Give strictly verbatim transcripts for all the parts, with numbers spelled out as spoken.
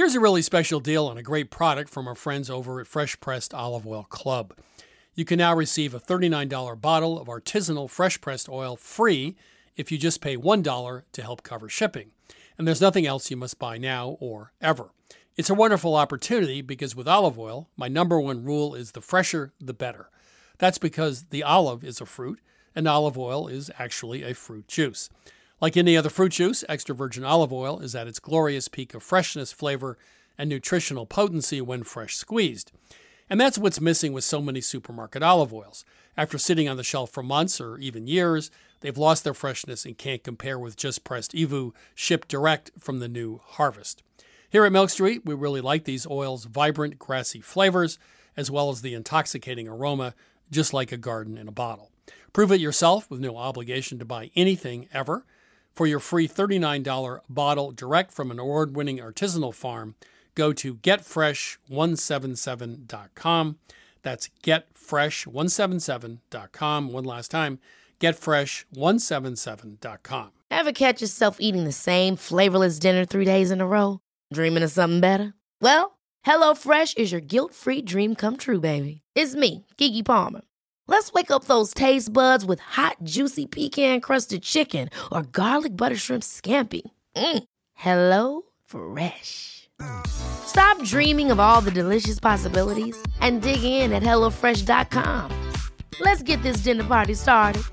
Here's a really special deal on a great product from our friends over at Fresh Pressed Olive Oil Club. You can now receive a thirty-nine dollars bottle of artisanal fresh-pressed oil free if you just pay one dollar to help cover shipping. And there's nothing else you must buy now or ever. It's a wonderful opportunity because with olive oil, my number one rule is the fresher, the better. That's because the olive is a fruit, and olive oil is actually a fruit juice. Like any other fruit juice, extra virgin olive oil is at its glorious peak of freshness, flavor, and nutritional potency when fresh squeezed. And that's what's missing with so many supermarket olive oils. After sitting on the shelf for months or even years, they've lost their freshness and can't compare with just pressed E V U shipped direct from the new harvest. Here at Milk Street, we really like these oils' vibrant, grassy flavors, as well as the intoxicating aroma, just like a garden in a bottle. Prove it yourself with no obligation to buy anything ever. For your free thirty-nine dollars bottle direct from an award-winning artisanal farm, go to get fresh one seventy-seven dot com. That's get fresh one seventy-seven dot com. One last time, get fresh one seventy-seven dot com. Ever catch yourself eating the same flavorless dinner three days in a row? Dreaming of something better? Well, HelloFresh is your guilt-free dream come true, baby. It's me, Keke Palmer. Let's wake up those taste buds with hot, juicy pecan-crusted chicken or garlic butter shrimp scampi. Mm. Hello Fresh. Stop dreaming of all the delicious possibilities and dig in at hello fresh dot com. Let's get this dinner party started.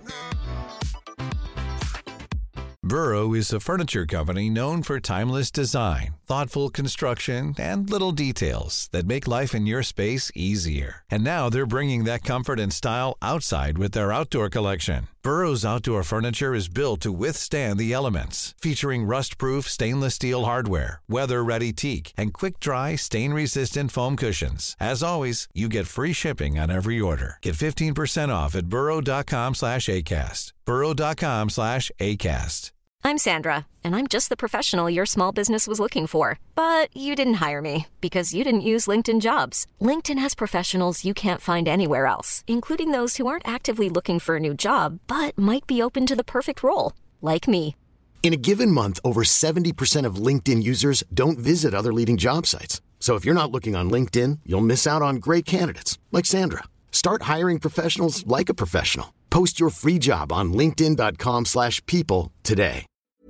Burrow is a furniture company known for timeless design, thoughtful construction, and little details that make life in your space easier. And now they're bringing that comfort and style outside with their outdoor collection. Burrow's outdoor furniture is built to withstand the elements, featuring rust-proof stainless steel hardware, weather-ready teak, and quick-dry, stain-resistant foam cushions. As always, you get free shipping on every order. Get fifteen percent off at burrow.com slash ACAST. burrow.com slash ACAST. I'm Sandra, and I'm just the professional your small business was looking for. But you didn't hire me because you didn't use LinkedIn Jobs. LinkedIn has professionals you can't find anywhere else, including those who aren't actively looking for a new job, but might be open to the perfect role, like me. In a given month, over seventy percent of LinkedIn users don't visit other leading job sites. So if you're not looking on LinkedIn, you'll miss out on great candidates, like Sandra. Start hiring professionals like a professional. Post your free job on linkedin.com slash people today.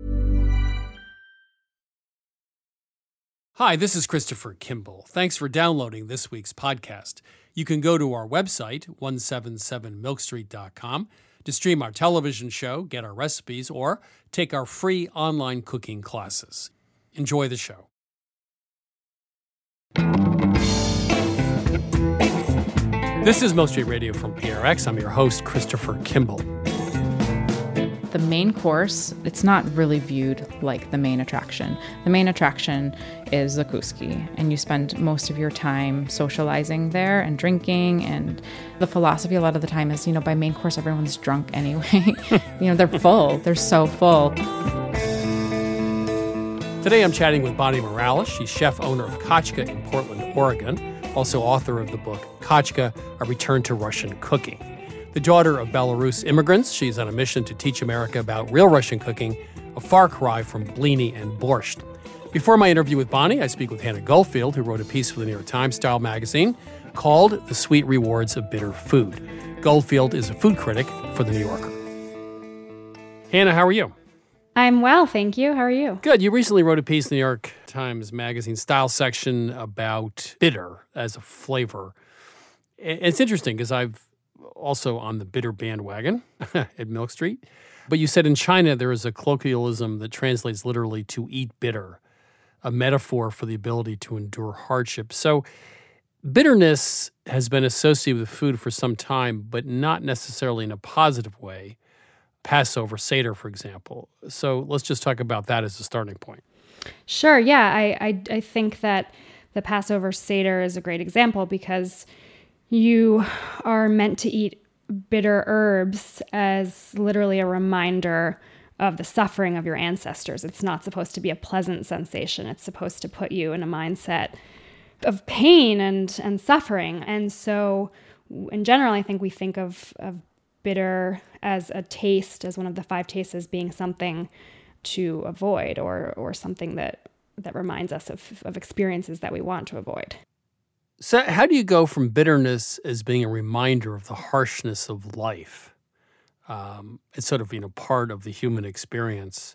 Hi, this is Christopher Kimball. Thanks for downloading this week's podcast. You can go to our website, one seventy-seven milk street dot com, to stream our television show, get our recipes, or take our free online cooking classes. Enjoy the show. This is Milk Street Radio from P R X. I'm your host, Christopher Kimball. The main course, it's not really viewed like the main attraction. The main attraction is Zakouski, and you spend most of your time socializing there and drinking, and the philosophy a lot of the time is, you know, by main course, everyone's drunk anyway. You know, they're full. They're so full. Today I'm chatting with Bonnie Morales. She's chef owner of Kachka in Portland, Oregon, also author of the book Kachka, A Return to Russian Cooking. The daughter of Belarus immigrants, she's on a mission to teach America about real Russian cooking, a far cry from blini and borscht. Before my interview with Bonnie, I speak with Hannah Goldfield, who wrote a piece for the New York Times Style magazine called The Sweet Rewards of Bitter Food. Goldfield is a food critic for The New Yorker. Hannah, how are you? I'm well, thank you. How are you? Good. You recently wrote a piece in the New York Times Magazine Style section about bitter as a flavor. It's interesting because I've also on the bitter bandwagon at Milk Street. But you said in China there is a colloquialism that translates literally to eat bitter, a metaphor for the ability to endure hardship. So bitterness has been associated with food for some time, but not necessarily in a positive way. Passover, Seder, for example. So let's just talk about that as a starting point. Sure, yeah. I, I, I think that the Passover Seder is a great example because you are meant to eat bitter herbs as literally a reminder of the suffering of your ancestors. It's not supposed to be a pleasant sensation. It's supposed to put you in a mindset of pain and, and suffering. And so in general, I think we think of, of bitter as a taste, as one of the five tastes, as being something to avoid or or something that that reminds us of, of experiences that we want to avoid. So how do you go from bitterness as being a reminder of the harshness of life? Um, it's sort of, you know, part of the human experience,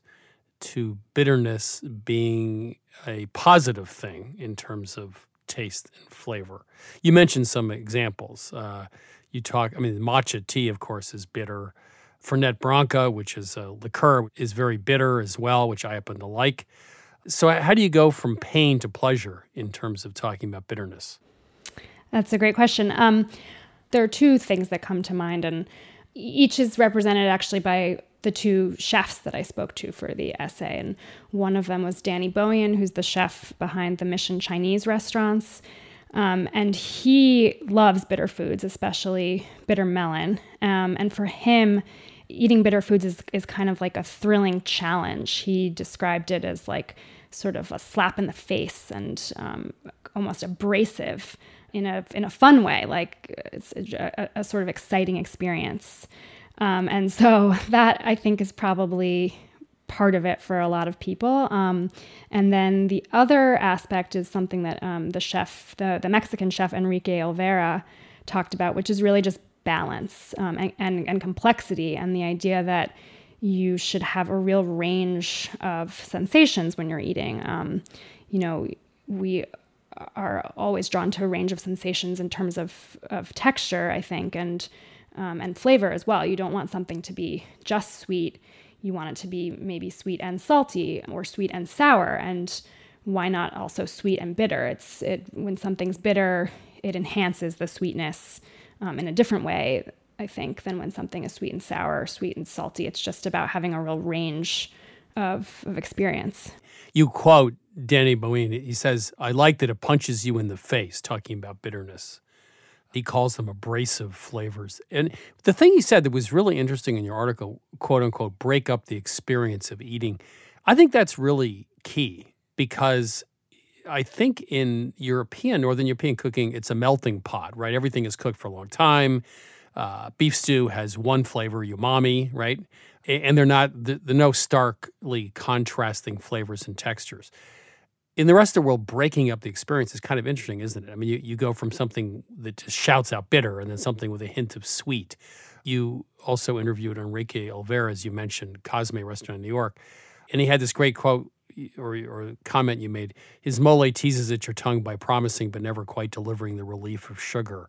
to bitterness being a positive thing in terms of taste and flavor. You mentioned some examples. Uh, you talk, I mean, matcha tea, of course, is bitter. Fernet Branca, which is a liqueur, is very bitter as well, which I happen to like. So how do you go from pain to pleasure in terms of talking about bitterness? That's a great question. Um, there are two things that come to mind, and each is represented actually by the two chefs that I spoke to for the essay. And one of them was Danny Bowen, who's the chef behind the Mission Chinese restaurants. Um, and he loves bitter foods, especially bitter melon. Um, and for him, eating bitter foods is, is kind of like a thrilling challenge. He described it as like sort of a slap in the face and um, almost abrasive in a in a fun way, like it's a, a sort of exciting experience. Um, and so that, I think, is probably part of it for a lot of people. Um, and then the other aspect is something that um, the chef, the, the Mexican chef Enrique Olvera talked about, which is really just balance um, and, and, and complexity, and the idea that you should have a real range of sensations when you're eating. Um, you know, we are always drawn to a range of sensations in terms of, of texture, I think, and um, and flavor as well. You don't want something to be just sweet. You want it to be maybe sweet and salty, or sweet and sour, and why not also sweet and bitter? It's it when something's bitter, it enhances the sweetness um, in a different way, I think, than when something is sweet and sour, or sweet and salty. It's just about having a real range of, of experience. You quote Danny Bowen. He says, "I like that it punches you in the face," talking about bitterness. He calls them abrasive flavors. And the thing he said that was really interesting in your article, quote unquote, break up the experience of eating. I think that's really key, because I think in European, Northern European cooking, it's a melting pot, right? Everything is cooked for a long time. Uh, beef stew has one flavor, umami, right? And they're not, the, the no starkly contrasting flavors and textures. In the rest of the world, breaking up the experience is kind of interesting, isn't it? I mean, you, you go from something that just shouts out bitter and then something with a hint of sweet. You also interviewed Enrique Olvera, as you mentioned, Cosme restaurant in New York. And he had this great quote or, or comment you made. His mole teases at your tongue by promising but never quite delivering the relief of sugar.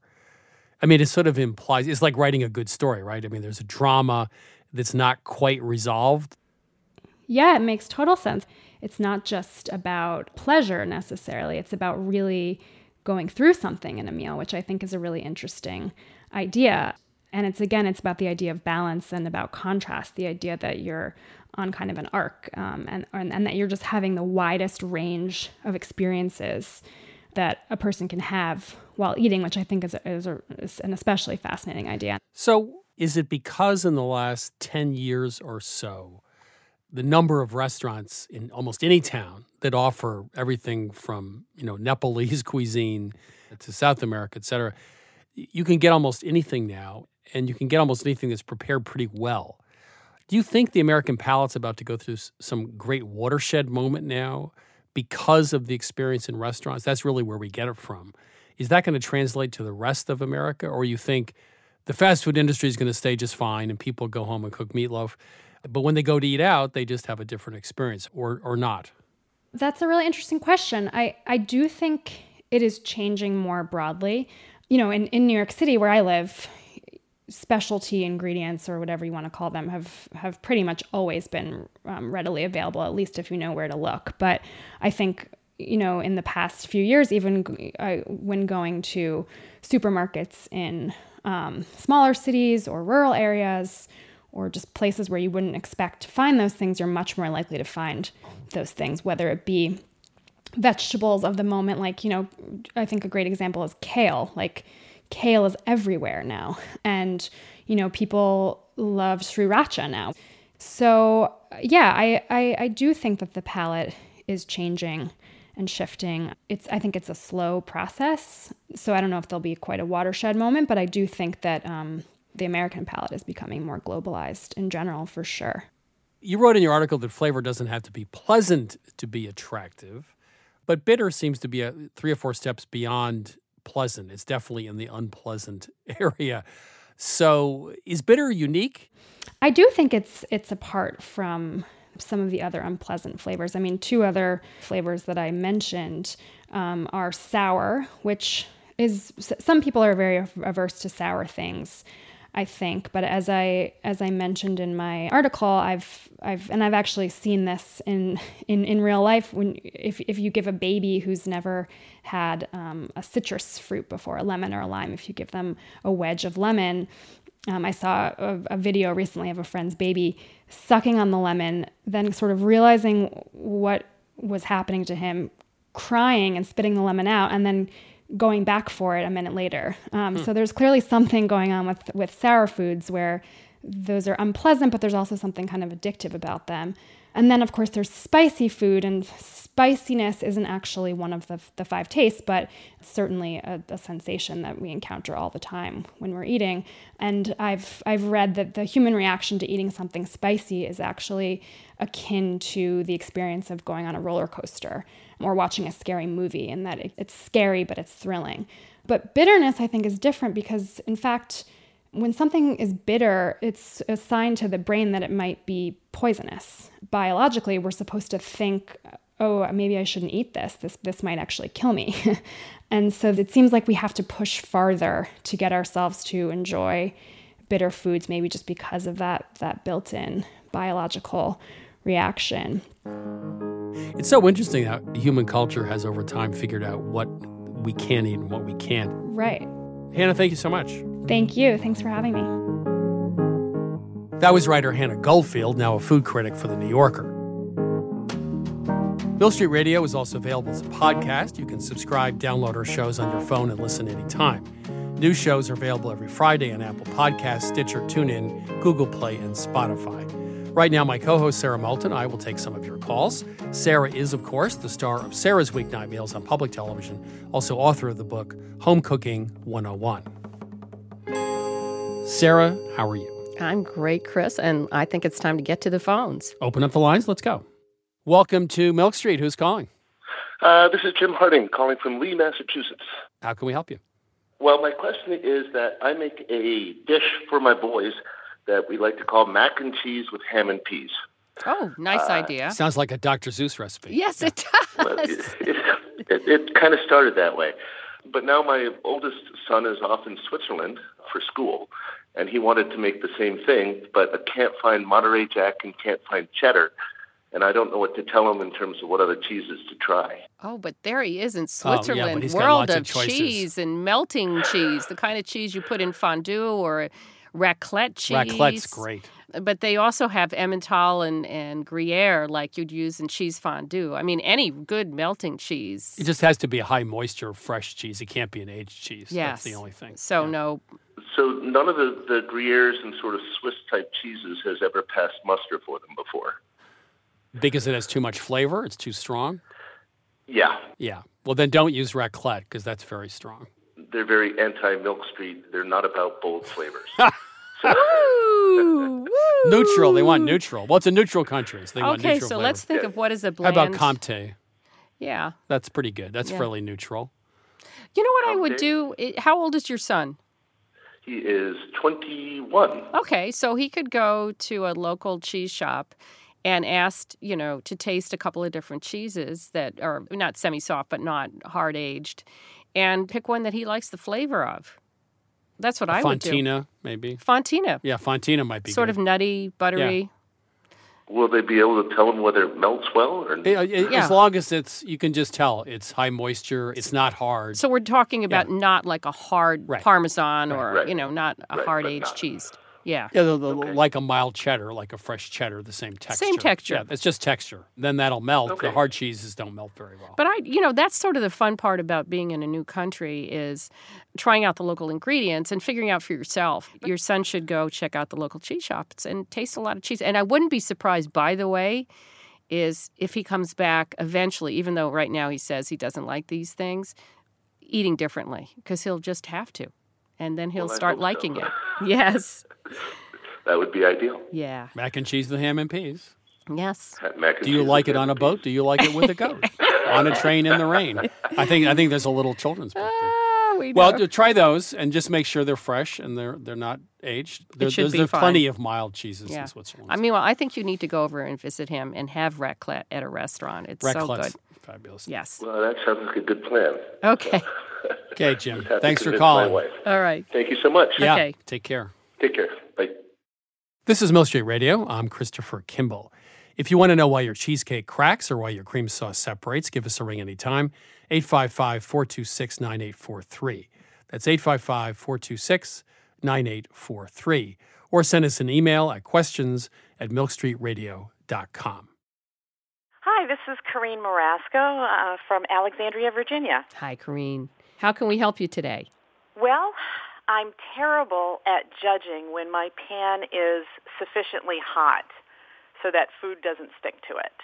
I mean, it sort of implies, it's like writing a good story, right? I mean, there's a drama that's not quite resolved. Yeah, it makes total sense. It's not just about pleasure necessarily. It's about really going through something in a meal, which I think is a really interesting idea. And it's, again, it's about the idea of balance and about contrast, the idea that you're on kind of an arc um, and, and, and that you're just having the widest range of experiences that a person can have while eating, which I think is, a, is, a, is an especially fascinating idea. So is it because in the last ten years or so, the number of restaurants in almost any town that offer everything from, you know, Nepalese cuisine to South America, et cetera, you can get almost anything now, and you can get almost anything that's prepared pretty well. Do you think the American palate's about to go through some great watershed moment now because of the experience in restaurants? That's really where we get it from. Is that going to translate to the rest of America, or you think the fast food industry is going to stay just fine and people go home and cook meatloaf, but when they go to eat out, they just have a different experience, or or not? That's a really interesting question. I, I do think it is changing more broadly. You know, in, in New York City, where I live, specialty ingredients, or whatever you want to call them, have, have pretty much always been um, readily available, at least if you know where to look. But I think, you know, in the past few years, even uh, when going to supermarkets in um, smaller cities or rural areas, or just places where you wouldn't expect to find those things, you're much more likely to find those things, whether it be vegetables of the moment. Like, you know, I think a great example is kale. Like, kale is everywhere now. And, you know, people love sriracha now. So, yeah, I, I, I do think that the palate is changing and shifting. It's I think it's a slow process. So I don't know if there'll be quite a watershed moment, but I do think that um, the American palate is becoming more globalized in general, for sure. You wrote in your article that flavor doesn't have to be pleasant to be attractive, but bitter seems to be a, three or four steps beyond pleasant. It's definitely in the unpleasant area. So is bitter unique? I do think it's it's apart from some of the other unpleasant flavors. I mean, two other flavors that I mentioned um, are sour, which is, some people are very averse to sour things, I think. But as I as I mentioned in my article, I've I've and I've actually seen this in in, in real life. When if if you give a baby who's never had um, a citrus fruit before, a lemon or a lime, if you give them a wedge of lemon, um, I saw a, a video recently of a friend's baby sucking on the lemon, then sort of realizing what was happening to him, crying and spitting the lemon out, and then going back for it a minute later. Um, hmm. So there's clearly something going on with, with sour foods where those are unpleasant, but there's also something kind of addictive about them. And then, of course, there's spicy food, and spiciness isn't actually one of the, the five tastes, but certainly a, a sensation that we encounter all the time when we're eating. And I've I've read that the human reaction to eating something spicy is actually akin to the experience of going on a roller coaster or watching a scary movie, in that it, it's scary, but it's thrilling. But bitterness, I think, is different because, in fact, when something is bitter, it's a sign to the brain that it might be poisonous. Biologically, we're supposed to think, oh, maybe I shouldn't eat this. This this might actually kill me. And so it seems like we have to push farther to get ourselves to enjoy bitter foods, maybe just because of that that built-in biological reaction. It's so interesting how human culture has over time figured out what we can eat and what we can't. Right. Hannah, thank you so much. Thank you. Thanks for having me. That was writer Hannah Goldfield, now a food critic for The New Yorker. Mill Street Radio is also available as a podcast. You can subscribe, download our shows on your phone, and listen anytime. New shows are available every Friday on Apple Podcasts, Stitcher, TuneIn, Google Play, and Spotify. Right now, my co-host Sarah Moulton and I will take some of your calls. Sarah is, of course, the star of Sarah's Weeknight Meals on public television, also author of the book Home Cooking one oh one. Sarah, how are you? I'm great, Chris, and I think it's time to get to the phones. Open up the lines. Let's go. Welcome to Milk Street. Who's calling? Uh, this is Jim Harding calling from Lee, Massachusetts. How can we help you? Well, my question is that I make a dish for my boys that we like to call mac and cheese with ham and peas. Oh, nice uh, idea. Sounds like a Doctor Seuss recipe. Yes, yeah. it does. Well, it it, it, it kind of started that way. But now my oldest son is off in Switzerland for school, and he wanted to make the same thing, but I can't find Monterey Jack and can't find cheddar. And I don't know what to tell him in terms of what other cheeses to try. Oh, but there he is in Switzerland. Oh, yeah, but he's got World lots of, of choices. Cheese and melting cheese, the kind of cheese you put in fondue or raclette cheese. Raclette's great. But they also have Emmental and, and Gruyere like you'd use in cheese fondue. I mean, any good melting cheese. It just has to be a high moisture, fresh cheese. It can't be an aged cheese. Yes. That's the only thing. So yeah. no. So none of the, the Gruyères and sort of Swiss-type cheeses has ever passed muster for them before. Because it has too much flavor? It's too strong? Yeah. Yeah. Well, then don't use raclette because that's very strong. They're very anti-Milk Street. They're not about bold flavors. Woo! Neutral. They want neutral. Well, it's a neutral country, so they want Okay, neutral so flavor. let's think Yeah. of what is a How bland. about Comté? Yeah. That's pretty good. That's Yeah. fairly neutral. You know what I would Okay. do? It- How old is your son? He is twenty-one. Okay, so he could go to a local cheese shop and ask, you know, to taste a couple of different cheeses that are not semi-soft but not hard-aged, and pick one that he likes the flavor of. That's what I would do. Fontina, maybe. Fontina. Yeah, Fontina might be Sort good. of nutty, buttery. Will they be able to tell him whether it melts well? Or Yeah, it- Yeah. As long as it's, you can just tell it's high moisture, it's not hard. So we're talking about Yeah. not like a hard Right. Parmesan or, Right. you know, not a Right, hard-aged but not- cheese. Yeah. Yeah, the, the, Okay. like a mild cheddar, like a fresh cheddar, the same texture. Same texture. Yeah, it's just texture. Then that'll melt. Okay. The hard cheeses don't melt very well. But I, you know, that's sort of the fun part about being in a new country is trying out the local ingredients and figuring out for yourself. Your son should go check out the local cheese shops and taste a lot of cheese. And I wouldn't be surprised, by the way, is if he comes back eventually, even though right now he says he doesn't like these things, eating differently because he'll just have to. And then he'll Well, I start hope liking so. it. Yes. that would be ideal. Yeah. Mac and cheese with ham and peas. Yes. Mac and Do you cheese like with it on ham a and boat? peas. Do you like it with a goat? On a train in the rain? I think I think there's a little children's book there. Ah, we Well, know. to try those and just make sure they're fresh and they're they're not aged. There, should there's be there's fine. plenty of mild cheeses Yeah. in Switzerland. I mean, well, I think you need to go over and visit him and have raclette at a restaurant. It's so Raclette's good. fabulous. Yes. Well, that sounds like a good plan. Okay. Okay, Jim. Just have to Thanks for convince calling. My wife. All right. Thank you so much. Yeah. Okay. Take care. Take care. Bye. This is Milk Street Radio. I'm Christopher Kimball. If you want to know why your cheesecake cracks or why your cream sauce separates, give us a ring anytime. eight five five, four two six, nine eight four three. That's eight five five, four two six, nine eight four three. Or send us an email at questions at milk street radio dot com. Hi, this is Corrine Marasco uh, from Alexandria, Virginia. Hi, Corrine. How can we help you today? Well, I'm terrible at judging when my pan is sufficiently hot so that food doesn't stick to it.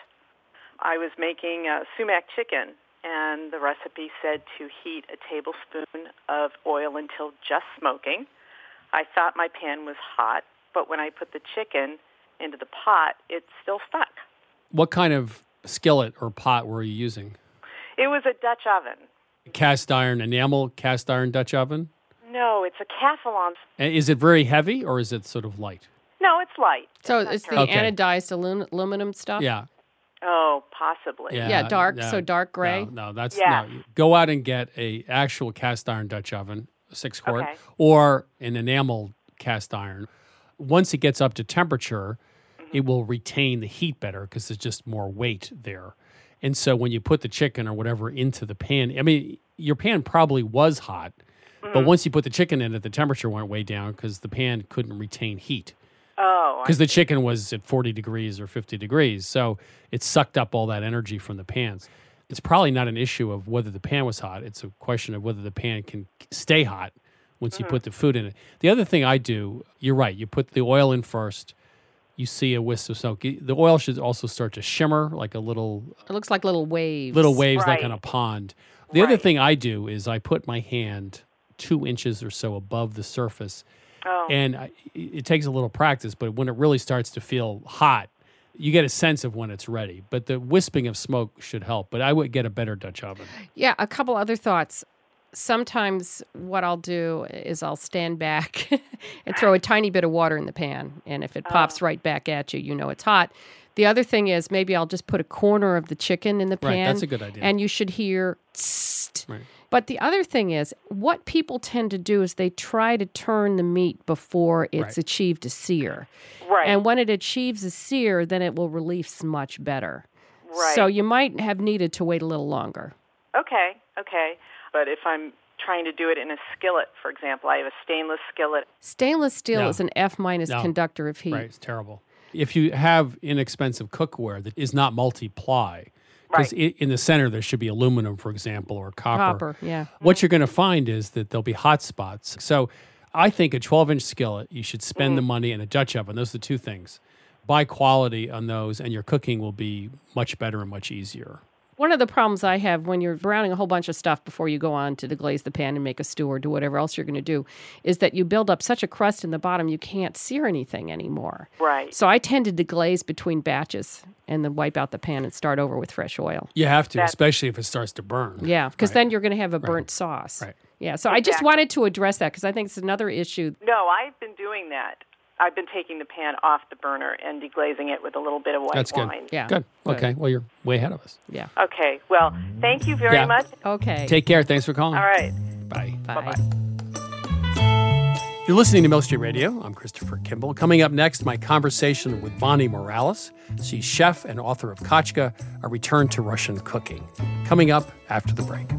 I was making uh, sumac chicken, and the recipe said to heat a tablespoon of oil until just smoking. I thought my pan was hot, but when I put the chicken into the pot, it still stuck. What kind of skillet or pot were you using? It was a Dutch oven. Cast iron, enamel cast iron Dutch oven? No, it's a Calphalon. And is it very heavy or is it sort of light? No, it's light. So not it's the terrible. Okay. anodized alum- aluminum stuff? Yeah. Oh, possibly. Yeah, dark, no, so dark gray? No, no that's Yeah. no. Go out and get a actual cast iron Dutch oven, a six quart, Okay. or an enamel cast iron. Once it gets up to temperature, Mm-hmm. it will retain the heat better because there's just more weight there. And so when you put the chicken or whatever into the pan, I mean, your pan probably was hot, Mm-hmm. but once you put the chicken in it, the temperature went way down because the pan couldn't retain heat. Oh, I Because the chicken was at forty degrees or fifty degrees. So it sucked up all that energy from the pans. It's probably not an issue of whether the pan was hot. It's a question of whether the pan can stay hot once Mm-hmm. you put the food in it. The other thing I do, you're right, you put the oil in first. You see a wisp of smoke. The oil should also start to shimmer like a little It looks like little waves. little waves like Right. on a pond. The other Right. thing I do is I put my hand two inches or so above the surface. Oh. And I, it takes a little practice, but when it really starts to feel hot, you get a sense of when it's ready. But the wisping of smoke should help. But I would get a better Dutch oven. Yeah, a couple other thoughts. Sometimes what I'll do is I'll stand back and throw a tiny bit of water in the pan. And if it pops right back at you, you know it's hot. The other thing is maybe I'll just put a corner of the chicken in the pan. Right, that's a good idea. And you should hear tssst. Right. But the other thing is, what people tend to do is they try to turn the meat before it's Right. achieved a sear. Right. And when it achieves a sear, then it will release much better. Right. So you might have needed to wait a little longer. Okay, okay. But if I'm trying to do it in a skillet, for example, I have a stainless skillet. Stainless steel No. is an F minus No. conductor of heat. Right, it's terrible. If you have inexpensive cookware that is not multi-ply, because Right. in the center there should be aluminum, for example, or copper. Copper, yeah. What you're going to find is that there'll be hot spots. So I think a twelve-inch skillet, you should spend the money, and a Dutch oven. Those are the two things. Buy quality on those, and your cooking will be much better and much easier. One of the problems I have when you're browning a whole bunch of stuff before you go on to deglaze the pan and make a stew or do whatever else you're going to do is that you build up such a crust in the bottom you can't sear anything anymore. Right. So I tend to deglaze between batches and then wipe out the pan and start over with fresh oil. You have to, That- especially if it starts to burn. Yeah, because Right. then you're going to have a burnt sauce. Right. Yeah, so I just Exactly. wanted to address that because I think it's another issue. No, I've been doing that. I've been taking the pan off the burner and deglazing it with a little bit of white That's good. wine. Yeah. Good. Okay. Well, you're way ahead of us. Yeah. Okay, well, thank you very Yeah. much. Okay. Take care. Thanks for calling. All right. Bye. Bye. You're listening to Milk Street Radio. I'm Christopher Kimball. Coming up next, my conversation with Bonnie Morales. She's chef and author of Kachka, A Return to Russian Cooking. Coming up after the break.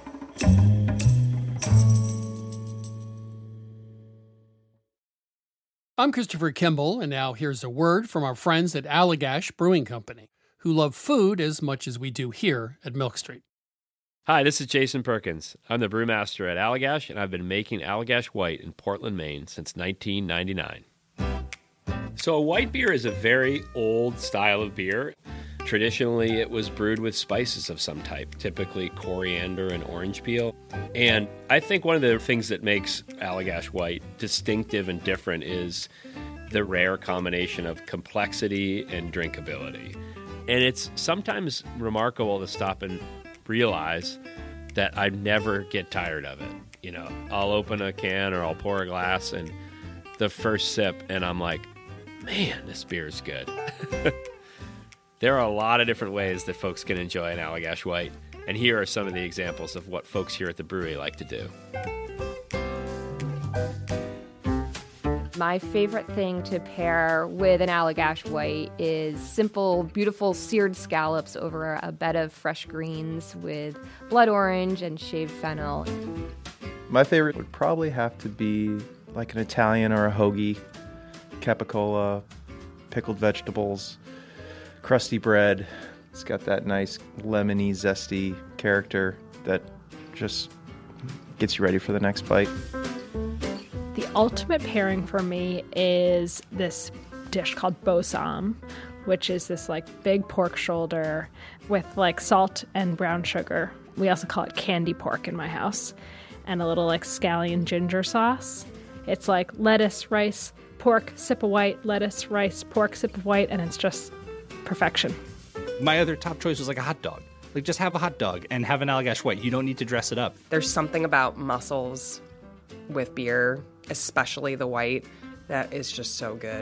I'm Christopher Kimball, and now here's a word from our friends at Allagash Brewing Company, who love food as much as we do here at Milk Street. Hi, this is Jason Perkins. I'm the brewmaster at Allagash, and I've been making Allagash White in Portland, Maine since nineteen ninety-nine. So a white beer is a very old style of beer. Traditionally, it was brewed with spices of some type, typically coriander and orange peel. And I think one of the things that makes Allagash White distinctive and different is the rare combination of complexity and drinkability. And it's sometimes remarkable to stop and realize that I never get tired of it. You know, I'll open a can or I'll pour a glass and the first sip and I'm like, man, this beer is good. There are a lot of different ways that folks can enjoy an Allagash White, and here are some of the examples of what folks here at the brewery like to do. My favorite thing to pair with an Allagash White is simple, beautiful seared scallops over a bed of fresh greens with blood orange and shaved fennel. My favorite would probably have to be like an Italian or a hoagie, capicola, pickled vegetables, crusty bread. It's got that nice lemony, zesty character that just gets you ready for the next bite. The ultimate pairing for me is this dish called bossam, which is this like big pork shoulder with like salt and brown sugar. We also call it candy pork in my house, and a little like scallion ginger sauce. It's like lettuce, rice, pork, sip of white, lettuce, rice, pork, sip of white, and it's just perfection. My other top choice was like a hot dog. Like, just have a hot dog and have an Allagash White. You don't need to dress it up. There's something about mussels with beer, especially the white, that is just so good.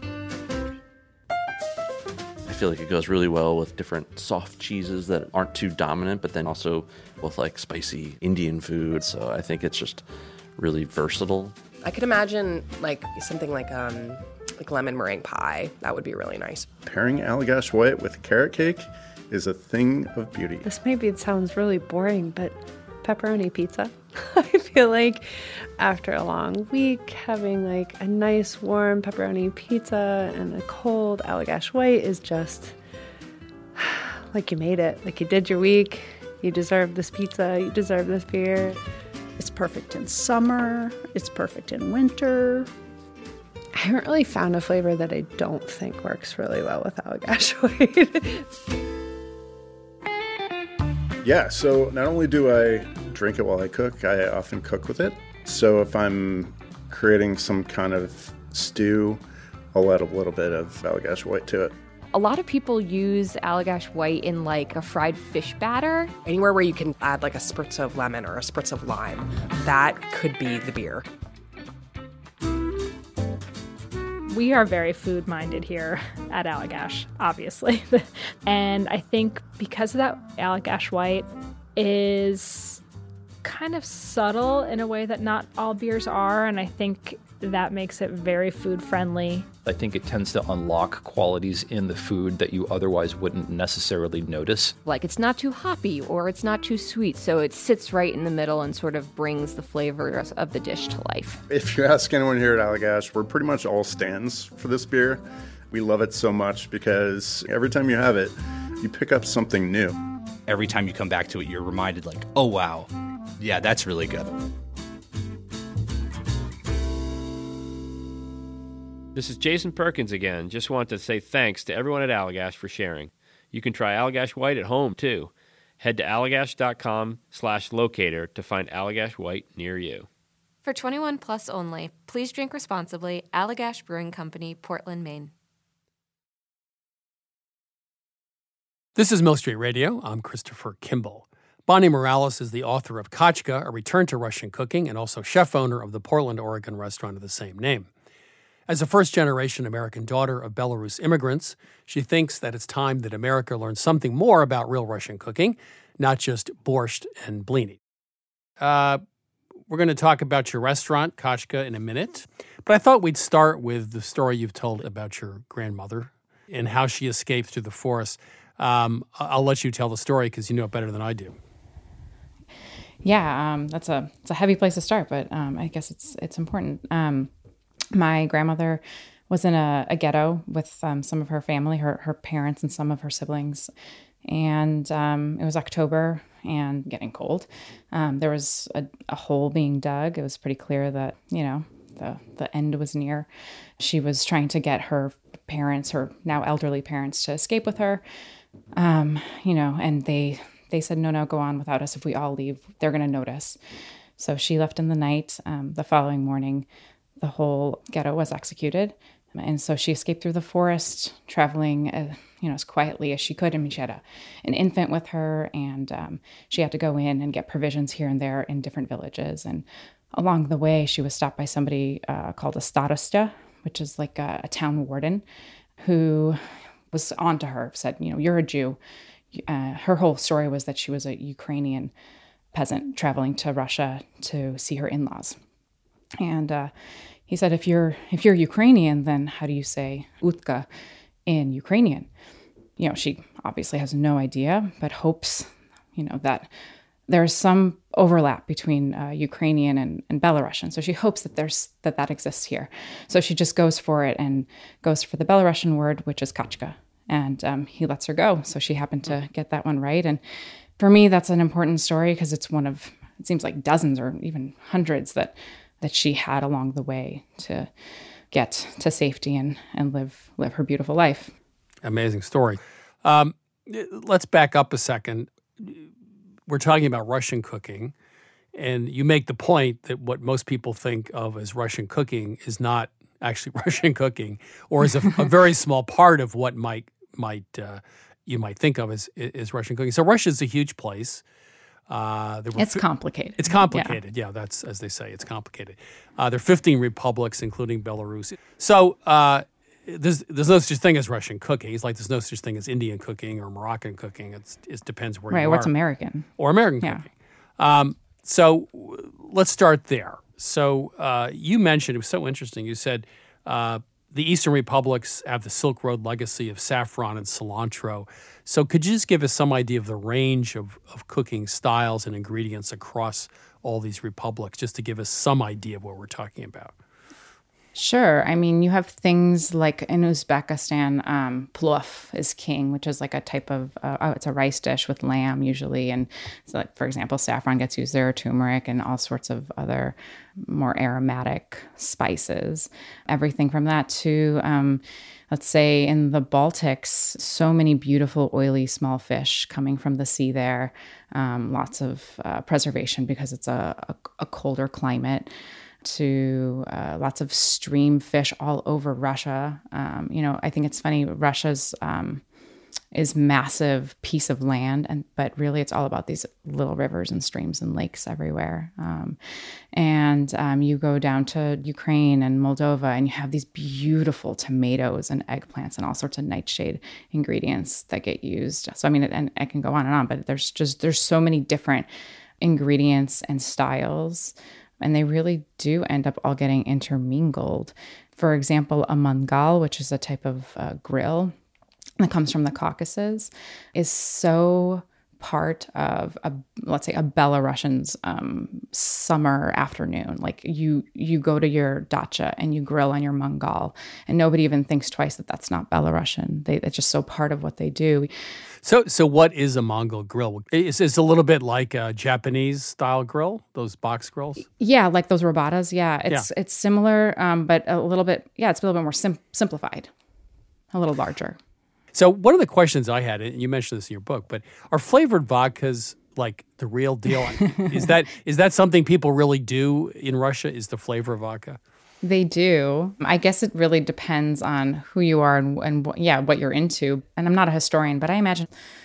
I feel like it goes really well with different soft cheeses that aren't too dominant, but then also with like spicy Indian food. So I think it's just really versatile. I could imagine like something like um like lemon meringue pie. That would be really nice. Pairing Allagash White with carrot cake is a thing of beauty. This maybe it sounds really boring, but pepperoni pizza. I feel like after a long week, having like a nice warm pepperoni pizza and a cold Allagash White is just like you made it. Like you did your week. You deserve this pizza. You deserve this beer. It's perfect in summer. It's perfect in winter. I haven't really found a flavor that I don't think works really well with Allagash White. Yeah, so not only do I drink it while I cook, I often cook with it. So if I'm creating some kind of stew, I'll add a little bit of Allagash White to it. A lot of people use Allagash White in like a fried fish batter. Anywhere where you can add like a spritz of lemon or a spritz of lime, that could be the beer. We are very food-minded here at Allagash, obviously. And I think because of that, Allagash White is kind of subtle in a way that not all beers are, and I think that makes it very food-friendly. I think it tends to unlock qualities in the food that you otherwise wouldn't necessarily notice. Like it's not too hoppy or it's not too sweet, so it sits right in the middle and sort of brings the flavors of the dish to life. If you ask anyone here at Allagash, we're pretty much all stands for this beer. We love it so much because every time you have it, you pick up something new. Every time you come back to it, you're reminded like, oh wow, yeah, that's really good. This is Jason Perkins again. Just want to say thanks to everyone at Allagash for sharing. You can try Allagash White at home, too. Head to allagash.com slash locator to find Allagash White near you. For twenty-one plus only, please drink responsibly. Allagash Brewing Company, Portland, Maine. This is Mill Street Radio. I'm Christopher Kimball. Bonnie Morales is the author of Kachka, A Return to Russian Cooking, and also chef-owner of the Portland, Oregon restaurant of the same name. As a first-generation American daughter of Belarus immigrants, she thinks that it's time that America learn something more about real Russian cooking, not just borscht and blini. Uh, we're going to talk about your restaurant, Kachka, in a minute, but I thought we'd start with the story you've told about your grandmother and how she escaped through the forest. Um, I'll let you tell the story because you know it better than I do. Yeah, um, that's a it's a heavy place to start, but um, I guess it's it's important. Um, My grandmother was in a, a ghetto with um, some of her family, her her parents and some of her siblings. And um, it was October and getting cold. Um, there was a, a hole being dug. It was pretty clear that, you know, the, the end was near. She was trying to get her parents, her now elderly parents, to escape with her. Um, you know, and they, they said, no, no, go on without us. If we all leave, they're going to notice. So she left in the night. Um, the following morning, the whole ghetto was executed, And so she escaped through the forest, traveling uh, you know, as quietly as she could. I mean, she had a, an infant with her, and um, she had to go in and get provisions here and there in different villages. And along the way, she was stopped by somebody uh, called a starosta, which is like a, a town warden, who was onto her, said, you know, you're a Jew. Uh, her whole story was that she was a Ukrainian peasant traveling to Russia to see her in-laws. And uh, he said, if you're if you're Ukrainian, then how do you say utka in Ukrainian? You know, she obviously has no idea, but hopes, you know, that there's some overlap between uh, Ukrainian and, and Belarusian. So she hopes that there's that that exists here. So she just goes for it and goes for the Belarusian word, which is kachka. And um, he lets her go. So she happened to get that one right. And for me, that's an important story because it's one of, it seems like dozens or even hundreds that that she had along the way to get to safety and, and live live her beautiful life. Amazing story. Um, let's back up a second. We're talking about Russian cooking, and you make the point that what most people think of as Russian cooking is not actually Russian cooking, or is a, a very small part of what might might uh, you might think of as, as Russian cooking. So Russia is a huge place. Uh, there were it's fi- complicated. It's complicated. Yeah. yeah, that's as they say. It's complicated. Uh, there are fifteen republics, including Belarus. So uh, there's there's no such thing as Russian cooking. It's like there's no such thing as Indian cooking or Moroccan cooking. It's, it depends where right, you are. Right, what's American? Or American yeah. cooking. Um, so let's start there. So uh, you mentioned, it was so interesting, you said uh, the Eastern republics have the Silk Road legacy of saffron and cilantro. So could you just give us some idea of the range of, of cooking styles and ingredients across all these republics, just to give us some idea of what we're talking about? Sure. I mean, you have things like in Uzbekistan, um, plov is king, which is like a type of, uh, oh, it's a rice dish with lamb usually. And so like, for example, saffron gets used there, turmeric, and all sorts of other more aromatic spices. Everything from that to, um, let's say in the Baltics, so many beautiful oily small fish coming from the sea there. Um, lots of uh, preservation because it's a, a, a colder climate. To uh, lots of stream fish all over Russia. Um, you know, I think it's funny, Russia's um, is massive piece of land, and but really it's all about these little rivers and streams and lakes everywhere. Um, and um, you go down to Ukraine and Moldova, and you have these beautiful tomatoes and eggplants and all sorts of nightshade ingredients that get used. So I mean, it, and I can go on and on, but there's just there's so many different ingredients and styles. And they really do end up all getting intermingled. For example, a mangal, which is a type of uh, grill that comes from the Caucasus, is so part of, a, let's say, a Belarusian's um, summer afternoon. Like you you go to your dacha and you grill on your mangal, and nobody even thinks twice that that's not Belarusian. They, it's just so part of what they do. So, so what is a Mongol grill? Is it a little bit like a Japanese style grill? Those box grills? Yeah, like those robatas. Yeah, it's yeah. it's similar, um, but a little bit. Yeah, it's a little bit more sim- simplified, a little larger. So, one of the questions I had, and you mentioned this in your book, but are flavored vodkas like the real deal? is that is that something people really do in Russia? Is the flavor of vodka? They do. I guess it really depends on who you are and, and yeah, what you're into. And I'm not a historian, but I imagine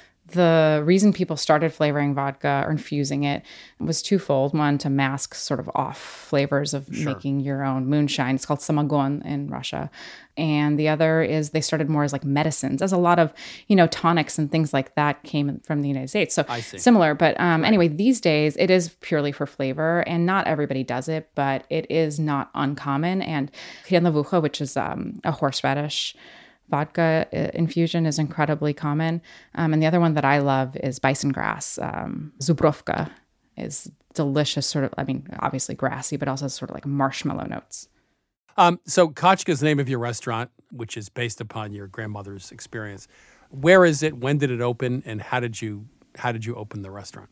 the reason people started flavoring vodka or infusing it was twofold. One, to mask sort of off flavors of sure. making your own moonshine. It's called samagon in Russia. And the other is they started more as like medicines, as a lot of, you know, tonics and things like that came from the United States. So similar. But um, right. anyway, these days it is purely for flavor, and not everybody does it, but it is not uncommon. And krenlavucha, which is um, a horseradish vodka infusion, is incredibly common. Um, and the other one that I love is bison grass. Um, Zubrovka is delicious, sort of, I mean, obviously grassy, but also sort of like marshmallow notes. Um, so Kachka is the name of your restaurant, which is based upon your grandmother's experience. Where is it? When did it open? And how did you how did you open the restaurant?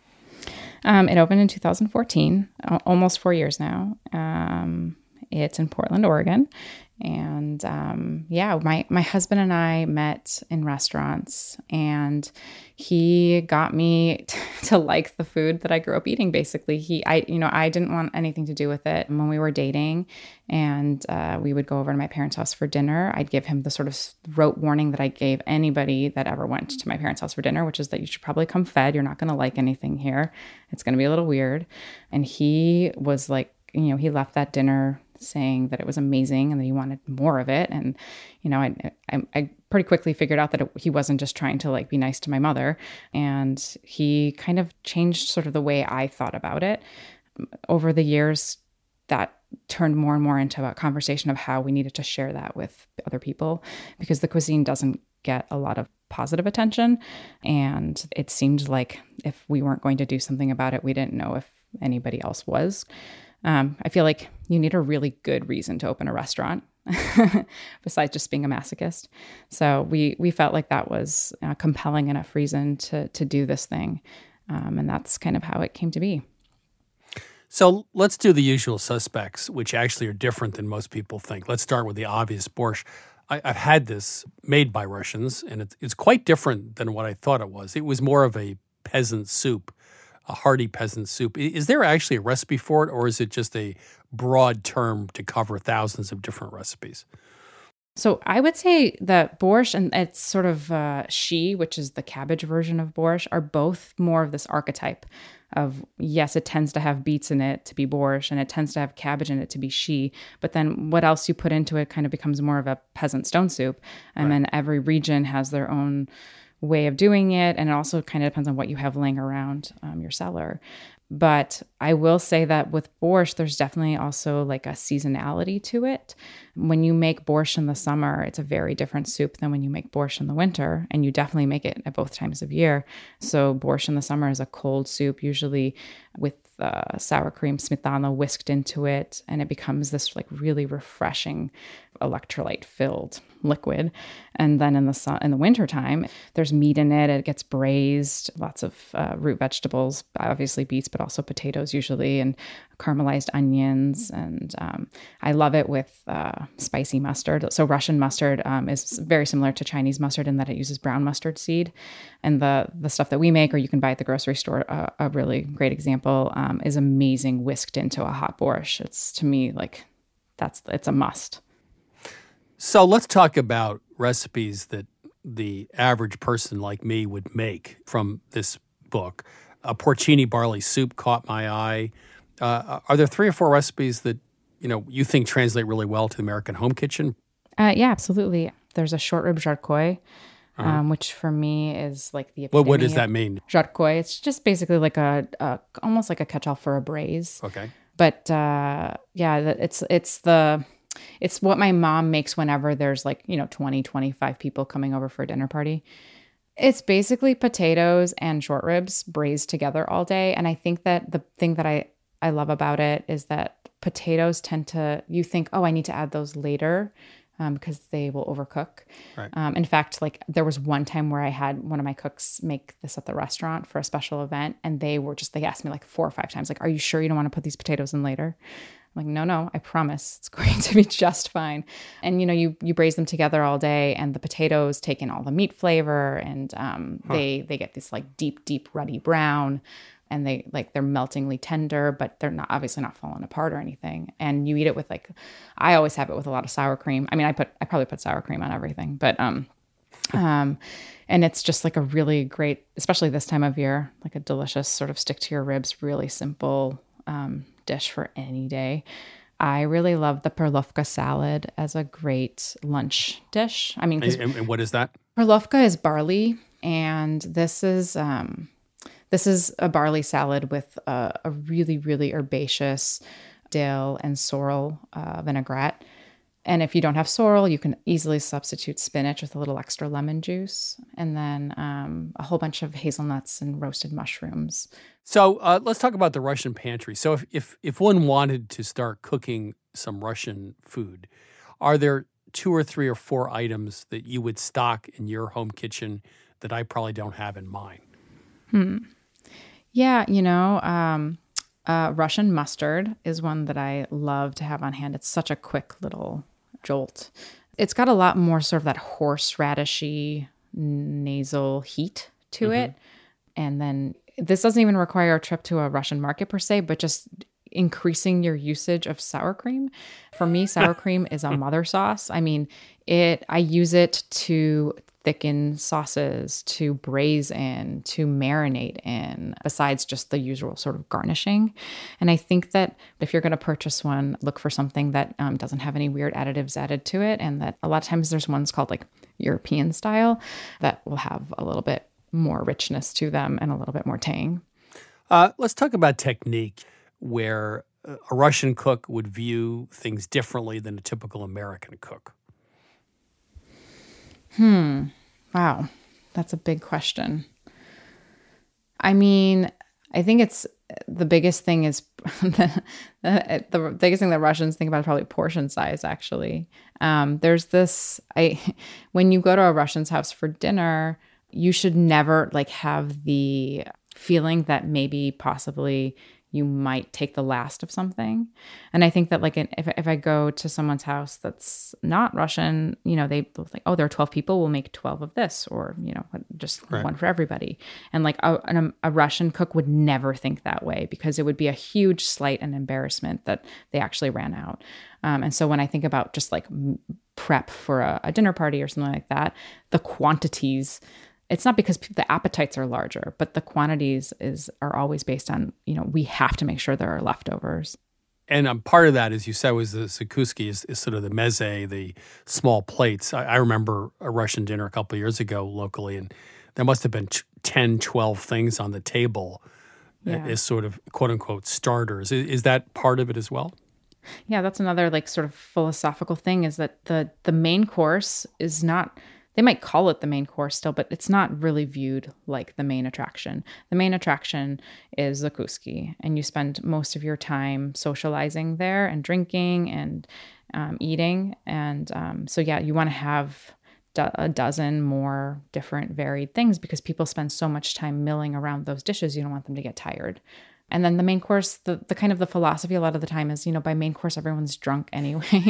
Um, it opened in two thousand fourteen, almost four years now. Um, it's in Portland, Oregon. And um, yeah, my, my husband and I met in restaurants, and he got me t- to like the food that I grew up eating. Basically, he, I, you know, I didn't want anything to do with it when we were dating, and uh, we would go over to my parents' house for dinner. I'd give him the sort of rote warning that I gave anybody that ever went to my parents' house for dinner, which is that you should probably come fed. You're not going to like anything here. It's going to be a little weird. And he was like, you know, he left that dinner saying that it was amazing and that he wanted more of it. And, you know, I, I, I pretty quickly figured out that it, he wasn't just trying to like be nice to my mother. And he kind of changed sort of the way I thought about it. Over the years, that turned more and more into a conversation of how we needed to share that with other people, because the cuisine doesn't get a lot of positive attention. And it seemed like if we weren't going to do something about it, we didn't know if anybody else was. Um, I feel like you need a really good reason to open a restaurant besides just being a masochist. So we we felt like that was a compelling enough reason to to do this thing. Um, and that's kind of how it came to be. So let's do the usual suspects, which actually are different than most people think. Let's start with the obvious borscht. I, I've had this made by Russians, and it's, it's quite different than what I thought it was. It was more of a peasant soup, a hearty peasant soup. Is there actually a recipe for it, or is it just a broad term to cover thousands of different recipes? So I would say that borscht and it's sort of uh, shi, which is the cabbage version of borscht, are both more of this archetype of, yes, it tends to have beets in it to be borscht, and it tends to have cabbage in it to be shi. But then what else you put into it kind of becomes more of a peasant stone soup. And right. Then every region has their own way of doing it. And it also kind of depends on what you have laying around um, your cellar. But I will say that with borscht, there's definitely also like a seasonality to it. When you make borscht in the summer, it's a very different soup than when you make borscht in the winter. And you definitely make it at both times of year. So borscht in the summer is a cold soup, usually with uh, sour cream, smetana whisked into it. And it becomes this like really refreshing electrolyte-filled liquid. And then in the sun, in the wintertime, there's meat in it. It gets braised, lots of uh, root vegetables, obviously beets, but also potatoes usually, and caramelized onions. And um, I love it with uh, spicy mustard. So Russian mustard um, is very similar to Chinese mustard in that it uses brown mustard seed. And the the stuff that we make, or you can buy at the grocery store, uh, a really great example, um, is amazing whisked into a hot borscht. It's, to me, like, that's it's a must. So let's talk about recipes that the average person like me would make from this book. A porcini barley soup caught my eye. Uh, are there three or four recipes that, you know, you think translate really well to the American home kitchen? Uh, yeah, absolutely. There's a short rib jarkoi, uh-huh. um, which for me is like the epitome. What, what does that mean? Jarkoi. It's just basically like a, a almost like a catch-all for a braise. Okay. But uh, yeah, it's it's the... It's what my mom makes whenever there's like, you know, twenty, twenty-five people coming over for a dinner party. It's basically potatoes and short ribs braised together all day. And I think that the thing that I, I love about it is that potatoes tend to, you think, oh, I need to add those later um, because they will overcook. Right. Um, in fact, like there was one time where I had one of my cooks make this at the restaurant for a special event. And they were just, they asked me like four or five times, like, are you sure you don't want to put these potatoes in later? I'm like, no, no, I promise it's going to be just fine. And, you know, you you braise them together all day, and the potatoes take in all the meat flavor, and um, huh. they they get this like deep, deep ruddy brown, and they like they're meltingly tender, but they're not obviously not falling apart or anything. And you eat it with like, I always have it with a lot of sour cream. I mean, I put I probably put sour cream on everything, but um, um, and it's just like a really great, especially this time of year, like a delicious sort of stick to your ribs, really simple um. dish for any day. I really love the perlovka salad as a great lunch dish. I mean, and, and what is that? Perlovka is barley, and this is um, this is a barley salad with a, a really, really herbaceous dill and sorrel uh, vinaigrette. And if you don't have sorrel, you can easily substitute spinach with a little extra lemon juice, and then um, a whole bunch of hazelnuts and roasted mushrooms. So uh, let's talk about the Russian pantry. So if, if if one wanted to start cooking some Russian food, are there two or three or four items that you would stock in your home kitchen that I probably don't have in mine? Hmm. Yeah, you know, um, uh, Russian mustard is one that I love to have on hand. It's such a quick little jolt. It's got a lot more sort of that horseradishy nasal heat to mm-hmm. it. And then this doesn't even require a trip to a Russian market per se, but just increasing your usage of sour cream. For me, sour cream is a mother sauce. I mean, it. I use it to thicken sauces, to braise in, to marinate in, besides just the usual sort of garnishing. And I think that if you're going to purchase one, look for something that um, doesn't have any weird additives added to it. And that a lot of times there's ones called like European style that will have a little bit more richness to them and a little bit more tang. Uh, let's talk about technique, where a Russian cook would view things differently than a typical American cook. Hmm. Wow. That's a big question. I mean, I think it's the biggest thing is the, the biggest thing that Russians think about is probably portion size, actually. Um, there's this, I, when you go to a Russian's house for dinner, you should never like have the feeling that maybe possibly you might take the last of something. And I think that like if if I go to someone's house that's not Russian, you know, they like, oh, there are twelve people, we'll make twelve of this, or, you know, just right. one for everybody. And like a, a, a Russian cook would never think that way, because it would be a huge slight and embarrassment that they actually ran out. Um, and so when I think about just like prep for a, a dinner party or something like that, the quantities, it's not because the appetites are larger, but the quantities is are always based on, you know, we have to make sure there are leftovers. And um, part of that, as you said, was the zakouski, is, is sort of the meze, the small plates. I, I remember a Russian dinner a couple of years ago locally, and there must have been ten, twelve things on the table yeah. as sort of quote-unquote starters. Is, is that part of it as well? Yeah, that's another like sort of philosophical thing, is that the the main course is not... They might call it the main course still, but it's not really viewed like the main attraction. The main attraction is zakouski, and you spend most of your time socializing there and drinking and um, eating. And um, so, yeah, you want to have do- a dozen more different varied things, because people spend so much time milling around those dishes. You don't want them to get tired. And then the main course, the, the kind of the philosophy a lot of the time is, you know, by main course, everyone's drunk anyway.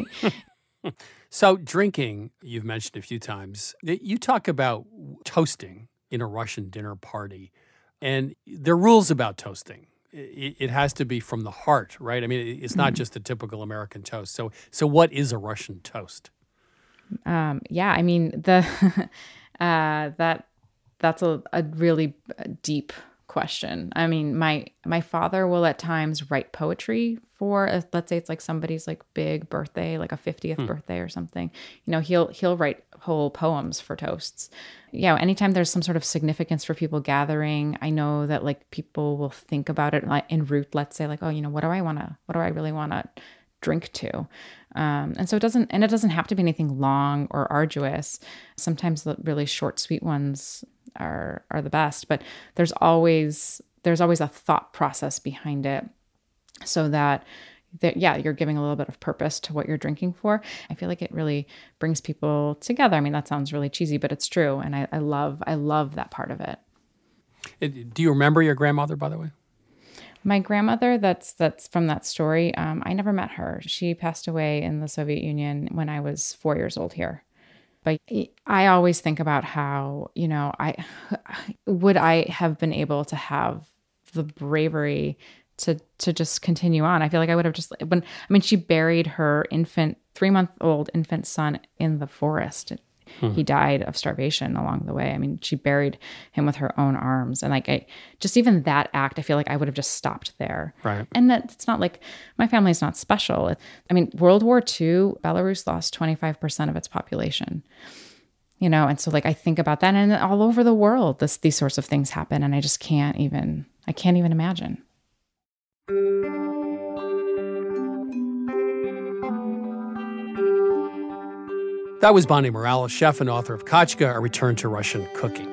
So drinking, you've mentioned a few times. You talk about toasting in a Russian dinner party, and there are rules about toasting. It has to be from the heart, right? I mean, it's not just a typical American toast. So, so what is a Russian toast? Um, yeah, I mean, the uh, that that's a, a really deep question. I mean, my my father will at times write poetry for, a, let's say it's like somebody's like big birthday, like a fiftieth hmm. birthday or something. You know, he'll he'll write whole poems for toasts. Yeah, anytime there's some sort of significance for people gathering, I know that like people will think about it like en route. Let's say like, oh, you know, what do I want to, what do I really want to drink to? Um, and so it doesn't, and it doesn't have to be anything long or arduous. Sometimes the really short, sweet ones are are the best, but there's always there's always a thought process behind it, so that that yeah, you're giving a little bit of purpose to what you're drinking for. I feel like it really brings people together. I mean, that sounds really cheesy, but it's true, and I, I love I love that part of it. Do you remember your grandmother, by the way? My grandmother, that's that's from that story. Um, I never met her. She passed away in the Soviet Union when I was four years old here. But I always think about how, you know, I would I have been able to have the bravery to to just continue on. I feel like I would have just when I mean, she buried her infant, three month old infant son in the forest. Hmm. He died of starvation along the way. I mean, she buried him with her own arms. And like, I just even that act, I feel like I would have just stopped there. Right. And that it's not like my family's not special. I mean, World War Two, Belarus lost twenty-five percent of its population. You know, and so like I think about that, and all over the world, this these sorts of things happen, and I just can't even I can't even imagine. That was Bonnie Morales, chef and author of Kachka, A Return to Russian Cooking.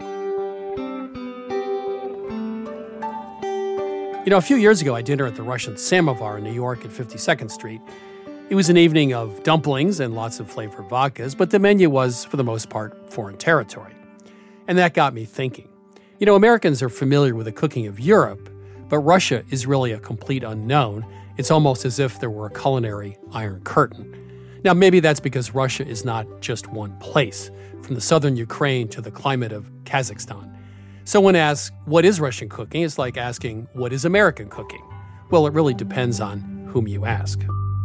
You know, a few years ago, I had dinner at the Russian Samovar in New York at fifty-second Street. It was an evening of dumplings and lots of flavored vodkas, but the menu was, for the most part, foreign territory. And that got me thinking. You know, Americans are familiar with the cooking of Europe, but Russia is really a complete unknown. It's almost as if there were a culinary iron curtain. Now, maybe that's because Russia is not just one place, from the southern Ukraine to the climate of Kazakhstan. So when asked, what is Russian cooking? It's like asking, what is American cooking? Well, it really depends on whom you ask.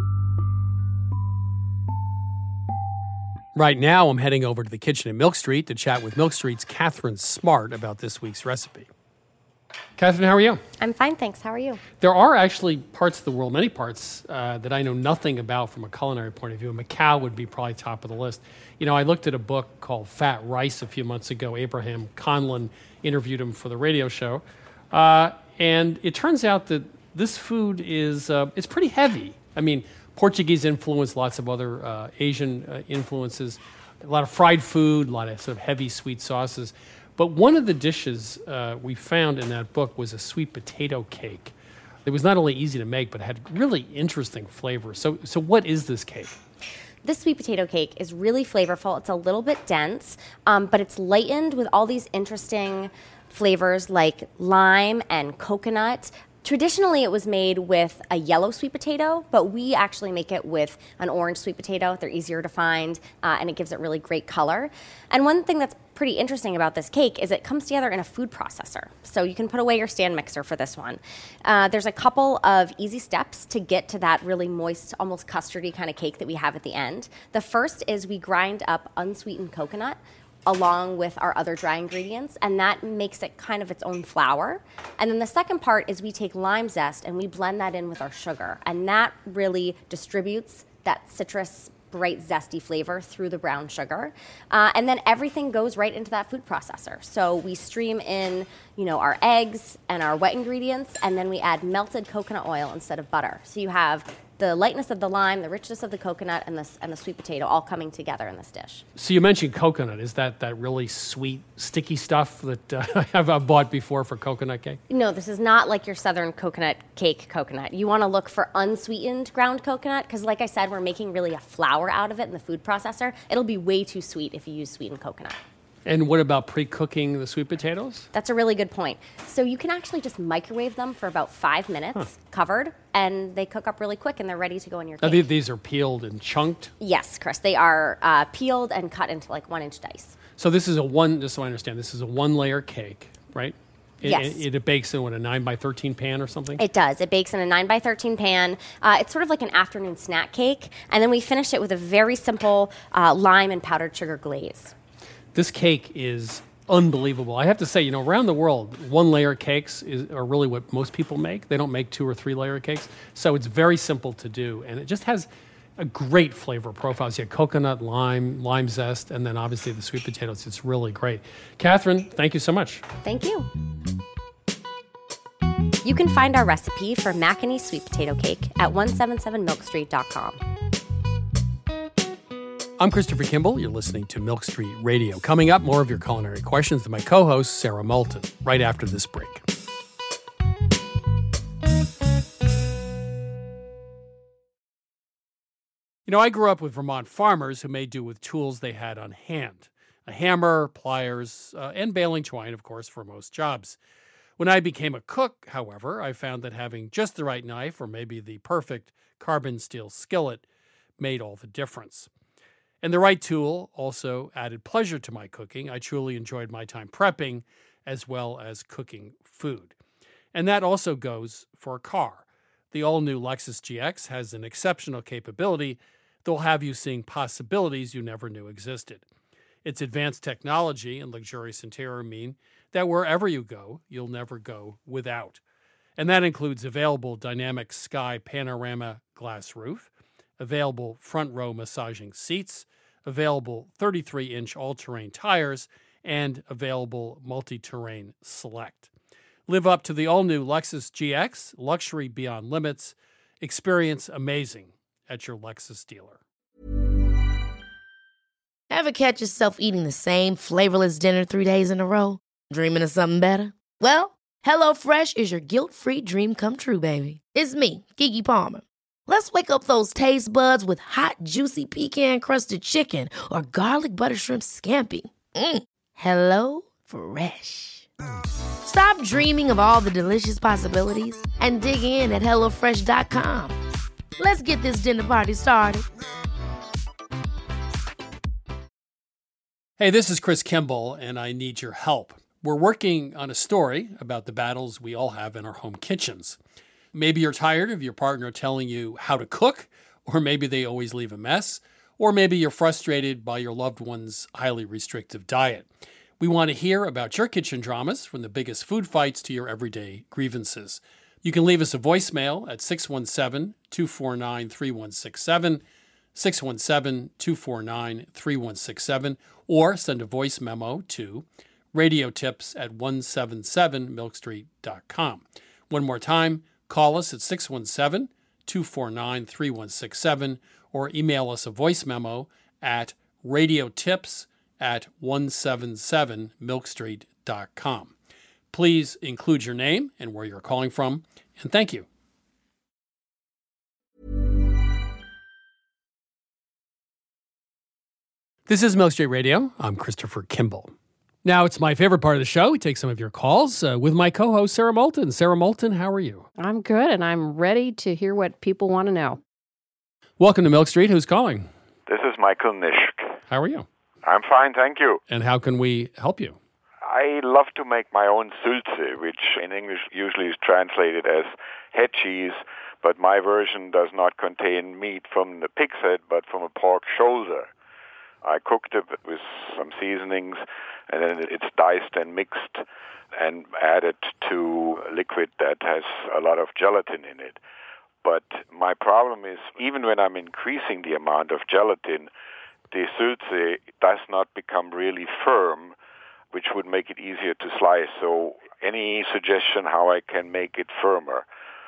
Right now, I'm heading over to the kitchen at Milk Street to chat with Milk Street's Catherine Smart about this week's recipe. Catherine, how are you? I'm fine, thanks. How are you? There are actually parts of the world, many parts, uh, that I know nothing about from a culinary point of view. Macau would be probably top of the list. You know, I looked at a book called Fat Rice a few months ago. Abraham Conlon interviewed him for the radio show. Uh, and it turns out that this food is uh, it's pretty heavy. I mean, Portuguese influence, lots of other uh, Asian uh, influences, a lot of fried food, a lot of sort of heavy sweet sauces. But one of the dishes uh, we found in that book was a sweet potato cake. It was not only easy to make, but had really interesting flavor. So, so what is this cake? This sweet potato cake is really flavorful. It's a little bit dense, um, but it's lightened with all these interesting flavors like lime and coconut. Traditionally, it was made with a yellow sweet potato, but we actually make it with an orange sweet potato. They're easier to find, uh, and it gives it really great color. And one thing that's pretty interesting about this cake is it comes together in a food processor. So you can put away your stand mixer for this one. Uh, there's a couple of easy steps to get to that really moist, almost custardy kind of cake that we have at the end. The first is we grind up unsweetened coconut along with our other dry ingredients, and that makes it kind of its own flour. And then the second part is we take lime zest and we blend that in with our sugar, and that really distributes that citrus, bright, zesty flavor through the brown sugar. Uh, and then everything goes right into that food processor. So we stream in, you know, our eggs and our wet ingredients, and then we add melted coconut oil instead of butter. So you have the lightness of the lime, the richness of the coconut, and the, and the sweet potato all coming together in this dish. So you mentioned coconut. Is that that really sweet, sticky stuff that uh, I've bought before for coconut cake? No, this is not like your southern coconut cake coconut. You want to look for unsweetened ground coconut because, like I said, we're making really a flour out of it in the food processor. It'll be way too sweet if you use sweetened coconut. And what about pre-cooking the sweet potatoes? That's a really good point. So you can actually just microwave them for about five minutes, huh. covered, and they cook up really quick, and they're ready to go in your cake. Now, these are peeled and chunked? Yes, Chris. They are uh, peeled and cut into like one-inch dice. So this is a one, just so I understand, this is a one-layer cake, right? It, yes. It, it bakes in, what, a nine by thirteen pan or something? It does. It bakes in a nine by thirteen pan. Uh, it's sort of like an afternoon snack cake, and then we finish it with a very simple uh, lime and powdered sugar glaze. This cake is unbelievable. I have to say, you know, around the world, one-layer cakes is, are really what most people make. They don't make two- or three-layer cakes. So it's very simple to do, and it just has a great flavor profile. So you have coconut, lime, lime zest, and then obviously the sweet potatoes. It's really great. Catherine, thank you so much. Thank you. You can find our recipe for Mackinac sweet potato cake at one seventy-seven milk street dot com. I'm Christopher Kimball. You're listening to Milk Street Radio. Coming up, more of your culinary questions to my co-host, Sarah Moulton, right after this break. You know, I grew up with Vermont farmers who made do with tools they had on hand. A hammer, pliers, uh, and baling twine, of course, for most jobs. When I became a cook, however, I found that having just the right knife, or maybe the perfect carbon steel skillet, made all the difference. And the right tool also added pleasure to my cooking. I truly enjoyed my time prepping as well as cooking food. And that also goes for a car. The all-new Lexus G X has an exceptional capability that will have you seeing possibilities you never knew existed. Its advanced technology and luxurious interior mean that wherever you go, you'll never go without. And that includes available dynamic sky panorama glass roof, available front row massaging seats, available thirty-three inch all-terrain tires, and available multi-terrain select. Live up to the all-new Lexus G X, luxury beyond limits. Experience amazing at your Lexus dealer. Ever catch yourself eating the same flavorless dinner three days in a row? Dreaming of something better? Well, HelloFresh is your guilt-free dream come true, baby. It's me, Keke Palmer. Let's wake up those taste buds with hot, juicy pecan-crusted chicken or garlic butter shrimp scampi. Mm. Hello Fresh. Stop dreaming of all the delicious possibilities and dig in at hello fresh dot com. Let's get this dinner party started. Hey, this is Chris Kimball, and I need your help. We're working on a story about the battles we all have in our home kitchens. Maybe you're tired of your partner telling you how to cook, or maybe they always leave a mess, or maybe you're frustrated by your loved one's highly restrictive diet. We want to hear about your kitchen dramas, from the biggest food fights to your everyday grievances. You can leave us a voicemail at six one seven, two four nine, three one six seven, six one seven, two four nine, three one six seven, or send a voice memo to radiotips at one seven seven milk street dot com. One more time, call us at six one seven, two four nine, three one six seven or email us a voice memo at radiotips at one seven seven milk street dot com. Please include your name and where you're calling from, and thank you. This is Milk Street Radio. I'm Christopher Kimball. Now, it's my favorite part of the show. We take some of your calls uh, with my co-host, Sarah Moulton. Sarah Moulton, how are you? I'm good, and I'm ready to hear what people want to know. Welcome to Milk Street. Who's calling? This is Michael Nishk. How are you? I'm fine, thank you. And how can we help you? I love to make my own Sülze, which in English usually is translated as head cheese, but my version does not contain meat from the pig's head, but from a pork shoulder. I cooked it with some seasonings, and then it's diced and mixed and added to liquid that has a lot of gelatin in it. But my problem is, even when I'm increasing the amount of gelatin, the Sülze does not become really firm, which would make it easier to slice. So any suggestion how I can make it firmer?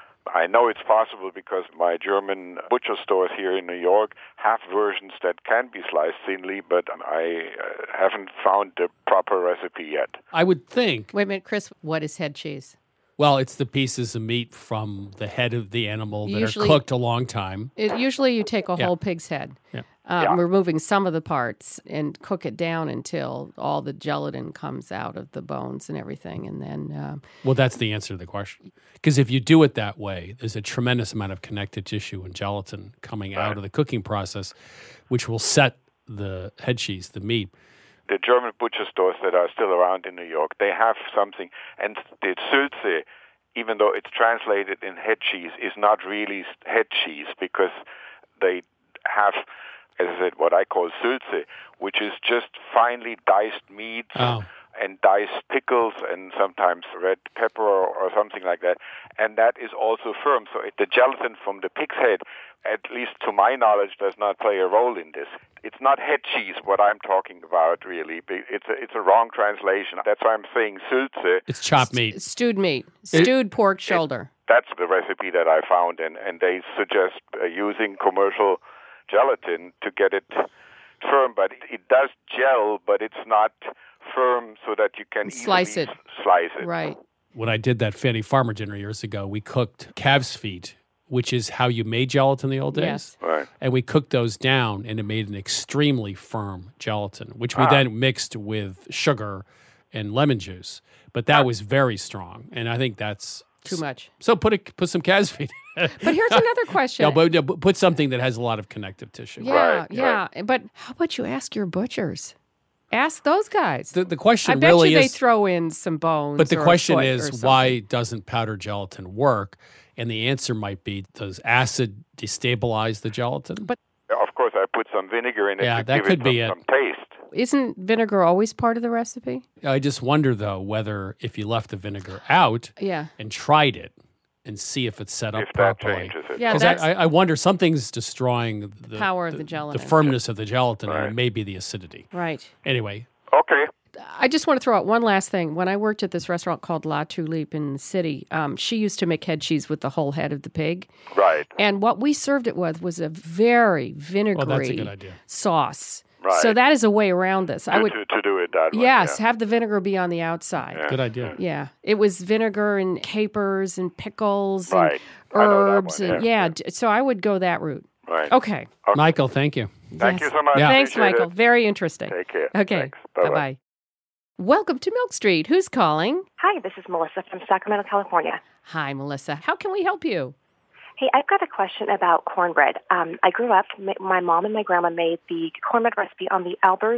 I know it's possible because my German butcher stores here in New York have versions that can be sliced thinly, but I uh, haven't found the proper recipe yet. I would think... Wait a minute, Chris, what is head cheese? Well, it's the pieces of meat from the head of the animal that Usually, are cooked a long time. It, usually you take a Yeah. whole pig's head, Yeah. uh, Yeah. removing some of the parts, and cook it down until all the gelatin comes out of the bones and everything, and then... Uh, Well, that's the answer to the question. Because if you do it that way, there's a tremendous amount of connective tissue and gelatin coming out of the cooking process, which will set the head cheese, the meat. The German butcher stores that are still around in New York, they have something, and the Sülze, even though it's translated in head cheese, is not really head cheese because they have, as I said, what I call Sülze, which is just finely diced meats Oh. and diced pickles and sometimes red pepper or, or something like that. And that is also firm. So it, the gelatin from the pig's head, at least to my knowledge, does not play a role in this. It's not head cheese, what I'm talking about, really. It's a, it's a wrong translation. That's why I'm saying Sülze. It's chopped meat. Stewed meat. Stewed pork shoulder. That's the recipe that I found, and, and they suggest uh, using commercial gelatin to get it firm. But it, it does gel, but it's not firm so that you can Slice it. slice it. Right. When I did that Fanny Farmer dinner years ago, we cooked calf's feet, which is how you made gelatin in the old days. Yes. Right. And we cooked those down, and it made an extremely firm gelatin, which we Ah. then mixed with sugar and lemon juice. But that was very strong, and I think that's Too much. So put a, put some calf's feet. But here's another question. No, but, no, but put something that has a lot of connective tissue. Yeah, Right, yeah. But how about you ask your butchers? Ask those guys. The, the question I bet really you they is, throw in some bones. but the or a question foot or is, something. why doesn't powdered gelatin work? And the answer might be, does acid destabilize the gelatin? But Of course, I put some vinegar in it Yeah, to that give could it be some, it. some taste. Isn't vinegar always part of the recipe? I just wonder, though, whether if you left the vinegar out Yeah. and tried it and see if it's set up If that properly. changes it. Yeah, 'Cause that's I, I wonder, something's destroying the power of the gelatin. the firmness of the gelatin, and Right. it may be the acidity. Right. Anyway, Okay. I just want to throw out one last thing. When I worked at this restaurant called La Tulipe in the city, um, she used to make head cheese with the whole head of the pig. Right. And what we served it with was a very vinegary Well, that's a good idea. sauce. Right. So that is a way around this. I To, would, to, to do it that way. yes, yeah. have the vinegar be on the outside. Yeah. good idea. Yeah, it was vinegar and capers and pickles Right. and I know that herbs one, and yeah. yeah. d- So I would go that route. Right. Okay. Michael, thank you. Thank Yes. you so much. Yeah. Thanks, Appreciate Michael. it. Very interesting. Take care. Okay. Thanks. Bye-bye. Bye-bye. Welcome to Milk Street. Who's calling? Hi, this is Melissa from Sacramento, California. Hi, Melissa. How can we help you? Hey, I've got a question about cornbread. Um, I grew up, m- my mom and my grandma made the cornbread recipe on the Albers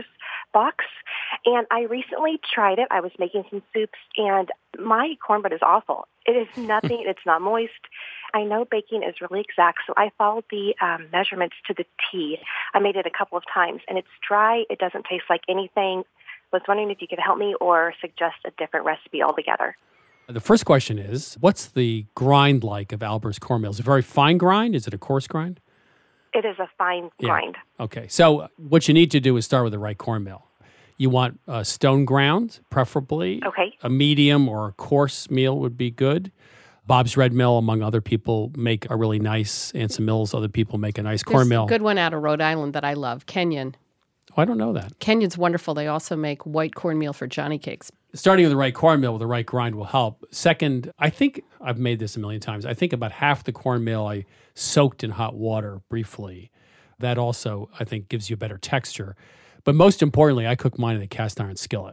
box. And I recently tried it. I was making some soups, and my cornbread is awful. It is nothing. It's not moist. I know baking is really exact, so I followed the um, measurements to the T. I made it a couple of times, and it's dry. It doesn't taste like anything. I was wondering if you could help me or suggest a different recipe altogether. The first question is, what's the grind like of Albert's cornmeal? Is it a very fine grind? Is it a coarse grind? It is a fine Yeah. grind. Okay, so what you need to do is start with the right cornmeal. You want uh, stone ground, preferably. Okay. A medium or a coarse meal would be good. Bob's Red Mill, among other people, make a really nice, and some mills, other people make a nice There's cornmeal. a good one out of Rhode Island that I love, Kenyon. Oh, I don't know that. Kenyon's wonderful. They also make white cornmeal for Johnny cakes. Starting with the right cornmeal with the right grind will help. Second, I think I've made this a million times. I think about half the cornmeal I soaked in hot water briefly. That also, I think, gives you a better texture. But most importantly, I cook mine in a cast iron skillet.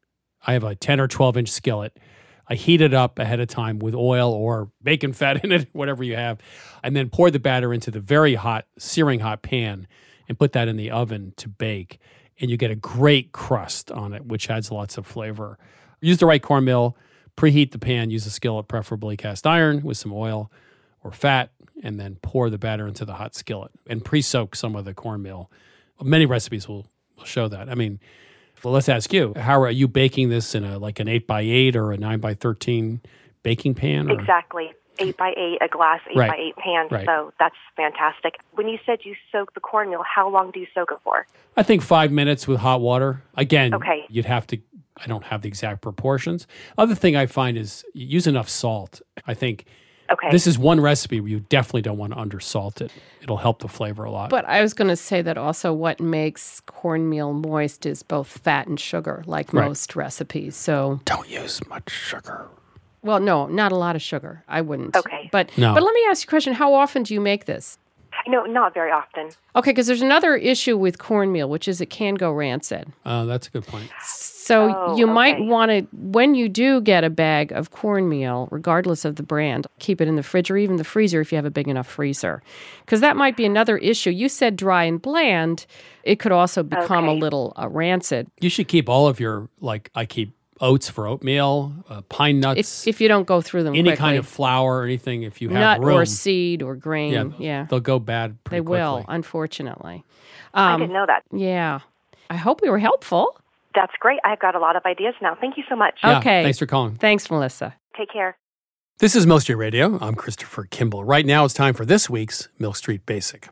I have a ten or twelve inch skillet. I heat it up ahead of time with oil or bacon fat in it, whatever you have, and then pour the batter into the very hot, searing hot pan and put that in the oven to bake. And you get a great crust on it, which adds lots of flavor. Use the right cornmeal, preheat the pan, use a skillet, preferably cast iron with some oil or fat, and then pour the batter into the hot skillet and pre-soak some of the cornmeal. Many recipes will, will show that. I mean, well, let's ask you, how are you baking this in a like an eight by eight or a nine by thirteen baking pan? Or? Exactly. eight by eight, a glass eight Right. by eight pan. Right. So that's fantastic. When you said you soak the cornmeal, how long do you soak it for? I think five minutes with hot water. Again, Okay. you'd have to, I don't have the exact proportions. Other thing I find is use enough salt. I think Okay. this is one recipe where you definitely don't want to undersalt it. It'll help the flavor a lot. But I was going to say that also what makes cornmeal moist is both fat and sugar, like Right. most recipes. So don't use much sugar. Well, no, not a lot of sugar. I wouldn't. Okay. But No. but let me ask you a question. How often do you make this? No, not very often. Okay, because there's another issue with cornmeal, which is it can go rancid. Uh, that's a good point. So Oh, you might okay. want to, when you do get a bag of cornmeal, regardless of the brand, keep it in the fridge or even the freezer if you have a big enough freezer. Because that might be another issue. You said dry and bland. It could also become a Okay. little uh, rancid. You should keep all of your, like, I keep oats for oatmeal, uh, pine nuts, If, if you don't go through them any quickly. kind of flour or anything. If you have Nut room, or seed or grain. yeah, Yeah. they'll go bad pretty They will, quickly. unfortunately. I Um, didn't know that. Yeah. I hope we were helpful. That's great. I've got a lot of ideas now. Thank you so much. Yeah, Okay. thanks for calling. Thanks, Melissa. Take care. This is Milk Street Radio. I'm Christopher Kimball. Right now it's time for this week's Milk Street Basic.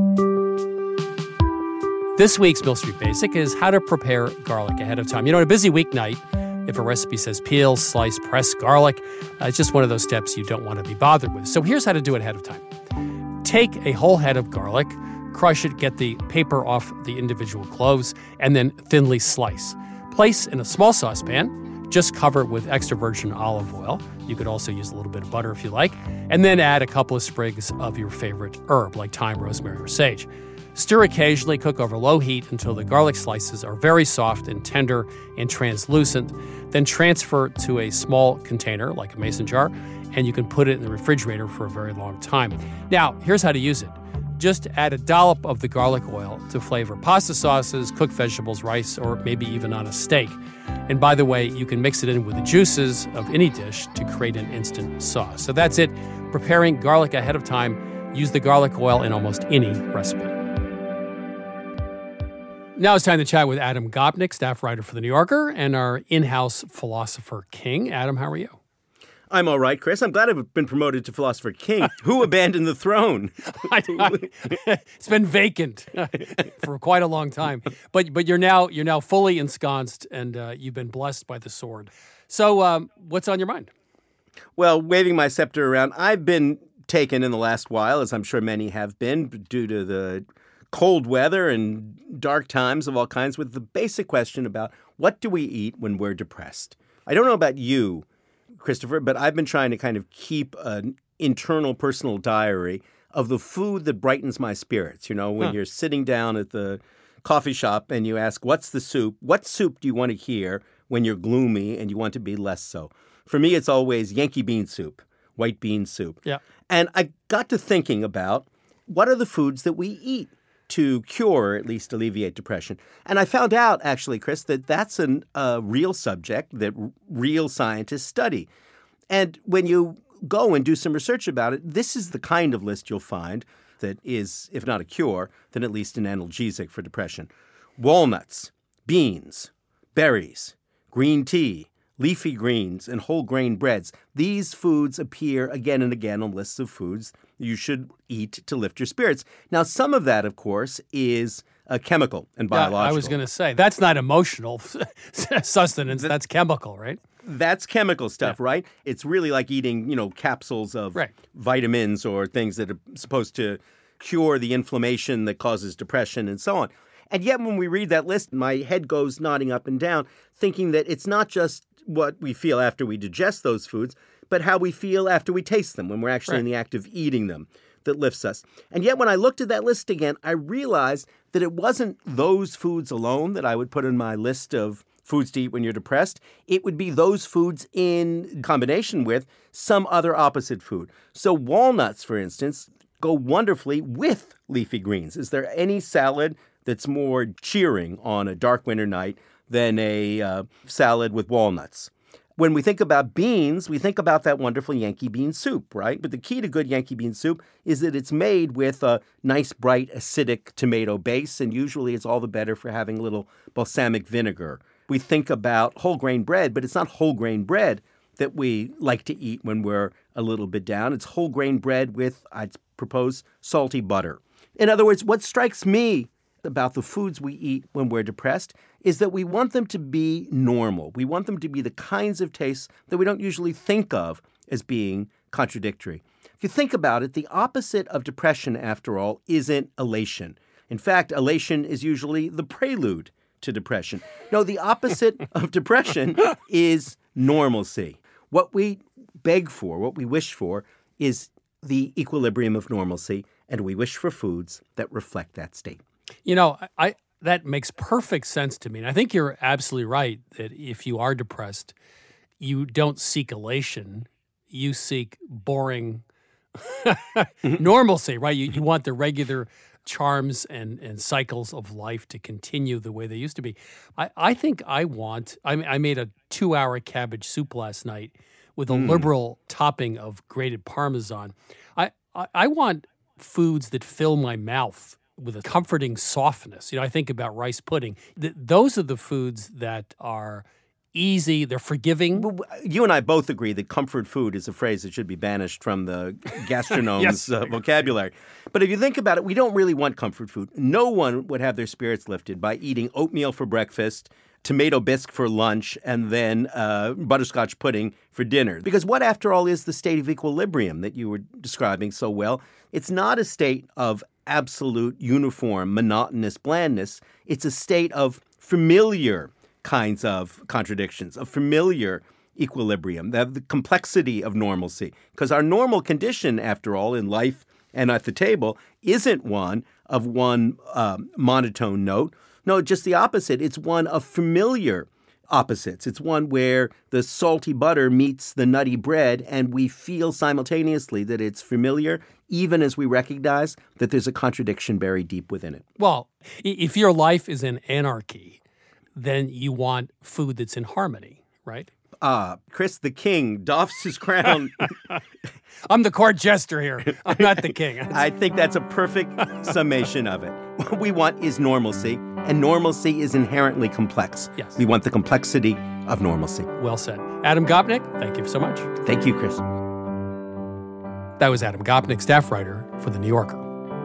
This week's Milk Street Basic is how to prepare garlic ahead of time. You know, on a busy weeknight, if a recipe says peel, slice, press garlic, uh, it's just one of those steps you don't want to be bothered with. So here's how to do it ahead of time. Take a whole head of garlic, crush it, get the paper off the individual cloves, and then thinly slice. Place in a small saucepan, just cover it with extra virgin olive oil. You could also use a little bit of butter if you like, and then add a couple of sprigs of your favorite herb, like thyme, rosemary, or sage. Stir occasionally, cook over low heat until the garlic slices are very soft and tender and translucent. Then transfer to a small container, like a mason jar, and you can put it in the refrigerator for a very long time. Now, here's how to use it. Just add a dollop of the garlic oil to flavor pasta sauces, cooked vegetables, rice, or maybe even on a steak. And by the way, you can mix it in with the juices of any dish to create an instant sauce. So that's it. Preparing garlic ahead of time. Use the garlic oil in almost any recipe. Now it's time to chat with Adam Gopnik, staff writer for The New Yorker, and our in-house philosopher king. Adam, how are you? I'm all right, Chris. I'm glad I've been promoted to Philosopher King. Who abandoned the throne? I, I, it's been vacant for quite a long time, but but you're now you're now fully ensconced, and uh, you've been blessed by the sword. So, um, what's on your mind? Well, waving my scepter around, I've been taken in the last while, as I'm sure many have been, due to the cold weather and dark times of all kinds, with the basic question about what do we eat when we're depressed? I don't know about you, Christopher, but I've been trying to kind of keep an internal personal diary of the food that brightens my spirits. You know, when Huh. you're sitting down at the coffee shop and you ask, what's the soup? What soup do you want to hear when you're gloomy and you want to be less so? For me, it's always Yankee bean soup, white bean soup. Yeah. And I got to thinking about what are the foods that we eat to cure or at least alleviate depression. And I found out, actually, Chris, that that's a uh, real subject that r- real scientists study. And when you go and do some research about it, this is the kind of list you'll find that is, if not a cure, then at least an analgesic for depression. Walnuts, beans, berries, green tea, leafy greens, and whole grain breads. These foods appear again and again on lists of foods you should eat to lift your spirits. Now, some of that, of course, is uh, chemical and biological. Yeah, I was going to say, that's not emotional sustenance. That's chemical, right? That's chemical stuff, yeah. right? It's really like eating, you know, capsules of right. vitamins or things that are supposed to cure the inflammation that causes depression and so on. And yet when we read that list, my head goes nodding up and down, thinking that it's not just what we feel after we digest those foods, but how we feel after we taste them, when we're actually right. in the act of eating them, that lifts us. And yet when I looked at that list again, I realized that it wasn't those foods alone that I would put in my list of foods to eat when you're depressed. It would be those foods in combination with some other opposite food. So walnuts, for instance, go wonderfully with leafy greens. Is there any salad that's more cheering on a dark winter night than a uh, salad with walnuts? When we think about beans, we think about that wonderful Yankee bean soup, right? But the key to good Yankee bean soup is that it's made with a nice, bright, acidic tomato base, and usually it's all the better for having a little balsamic vinegar. We think about whole grain bread, but it's not whole grain bread that we like to eat when we're a little bit down. It's whole grain bread with, I'd propose, salty butter. In other words, what strikes me about the foods we eat when we're depressed is that we want them to be normal. We want them to be the kinds of tastes that we don't usually think of as being contradictory. If you think about it, the opposite of depression, after all, isn't elation. In fact, elation is usually the prelude to depression. No, the opposite of depression is normalcy. What we beg for, what we wish for, is the equilibrium of normalcy, and we wish for foods that reflect that state. You know, I that makes perfect sense to me. And I think you're absolutely right that if you are depressed, you don't seek elation. You seek boring normalcy, right? You, you want the regular charms and, and cycles of life to continue the way they used to be. I, I think I want, I, I made a two-hour cabbage soup last night with a mm. liberal topping of grated Parmesan. I, I, I want foods that fill my mouth with a comforting softness. You know, I think about rice pudding. Th- those are the foods that are easy, they're forgiving. You and I both agree that comfort food is a phrase that should be banished from the gastronome's yes. uh, vocabulary. But if you think about it, we don't really want comfort food. No one would have their spirits lifted by eating oatmeal for breakfast, tomato bisque for lunch, and then uh, butterscotch pudding for dinner. Because what, after all, is the state of equilibrium that you were describing so well? It's not a state of absolute, uniform, monotonous blandness. It's a state of familiar kinds of contradictions, of familiar equilibrium, the, the complexity of normalcy. Because our normal condition, after all, in life and at the table, isn't one of one um, monotone note. No, just the opposite. It's one of familiar opposites. It's one where the salty butter meets the nutty bread, and we feel simultaneously that it's familiar, even as we recognize that there's a contradiction buried deep within it. Well, if your life is in anarchy, then you want food that's in harmony, right? Ah, uh, Chris the King doffs his crown. I'm the court jester here. I'm not the king. I think that's a perfect summation of it. What we want is normalcy, and normalcy is inherently complex. Yes. We want the complexity of normalcy. Well said. Adam Gopnik, thank you so much. Thank you, Chris. That was Adam Gopnik, staff writer for The New Yorker.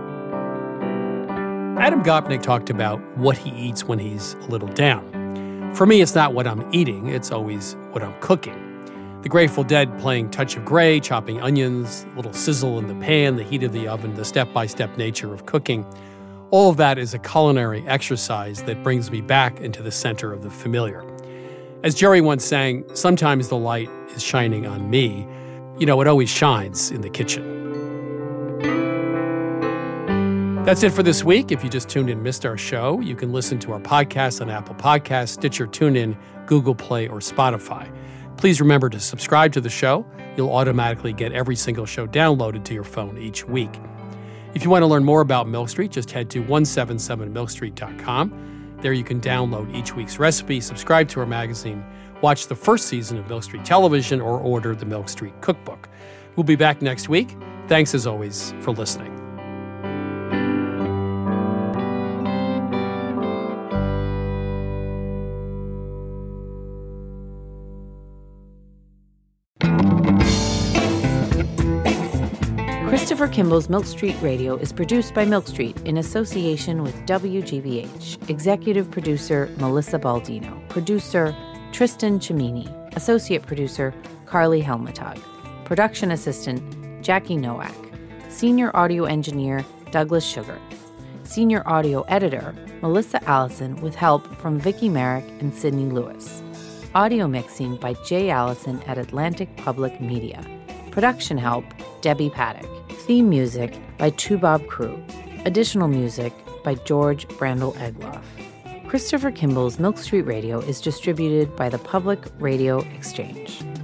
Adam Gopnik talked about what he eats when he's a little down. For me, it's not what I'm eating, it's always what I'm cooking. The Grateful Dead playing Touch of Grey, chopping onions, little sizzle in the pan, the heat of the oven, the step-by-step nature of cooking. All of that is a culinary exercise that brings me back into the center of the familiar. As Jerry once sang, sometimes the light is shining on me. You know, it always shines in the kitchen. That's it for this week. If you just tuned in and missed our show, you can listen to our podcast on Apple Podcasts, Stitcher, TuneIn, Google Play, or Spotify. Please remember to subscribe to the show. You'll automatically get every single show downloaded to your phone each week. If you want to learn more about Milk Street, just head to one seven seven milk street dot com. There you can download each week's recipe, subscribe to our magazine, watch the first season of Milk Street Television, or order the Milk Street Cookbook. We'll be back next week. Thanks, as always, for listening. Christopher Kimball's Milk Street Radio is produced by Milk Street in association with W G B H. Executive producer Melissa Baldino. Producer Tristan Chimini. Associate producer Carly Helmetag. Production assistant Jackie Nowak. Senior audio engineer Douglas Sugar. Senior audio editor Melissa Allison with help from Vicki Merrick and Sydney Lewis. Audio mixing by Jay Allison at Atlantic Public Media. Production help Debbie Paddock. Theme music by Tubob Crew. Additional music by George Brandel Egloff. Christopher Kimball's Milk Street Radio is distributed by the Public Radio Exchange.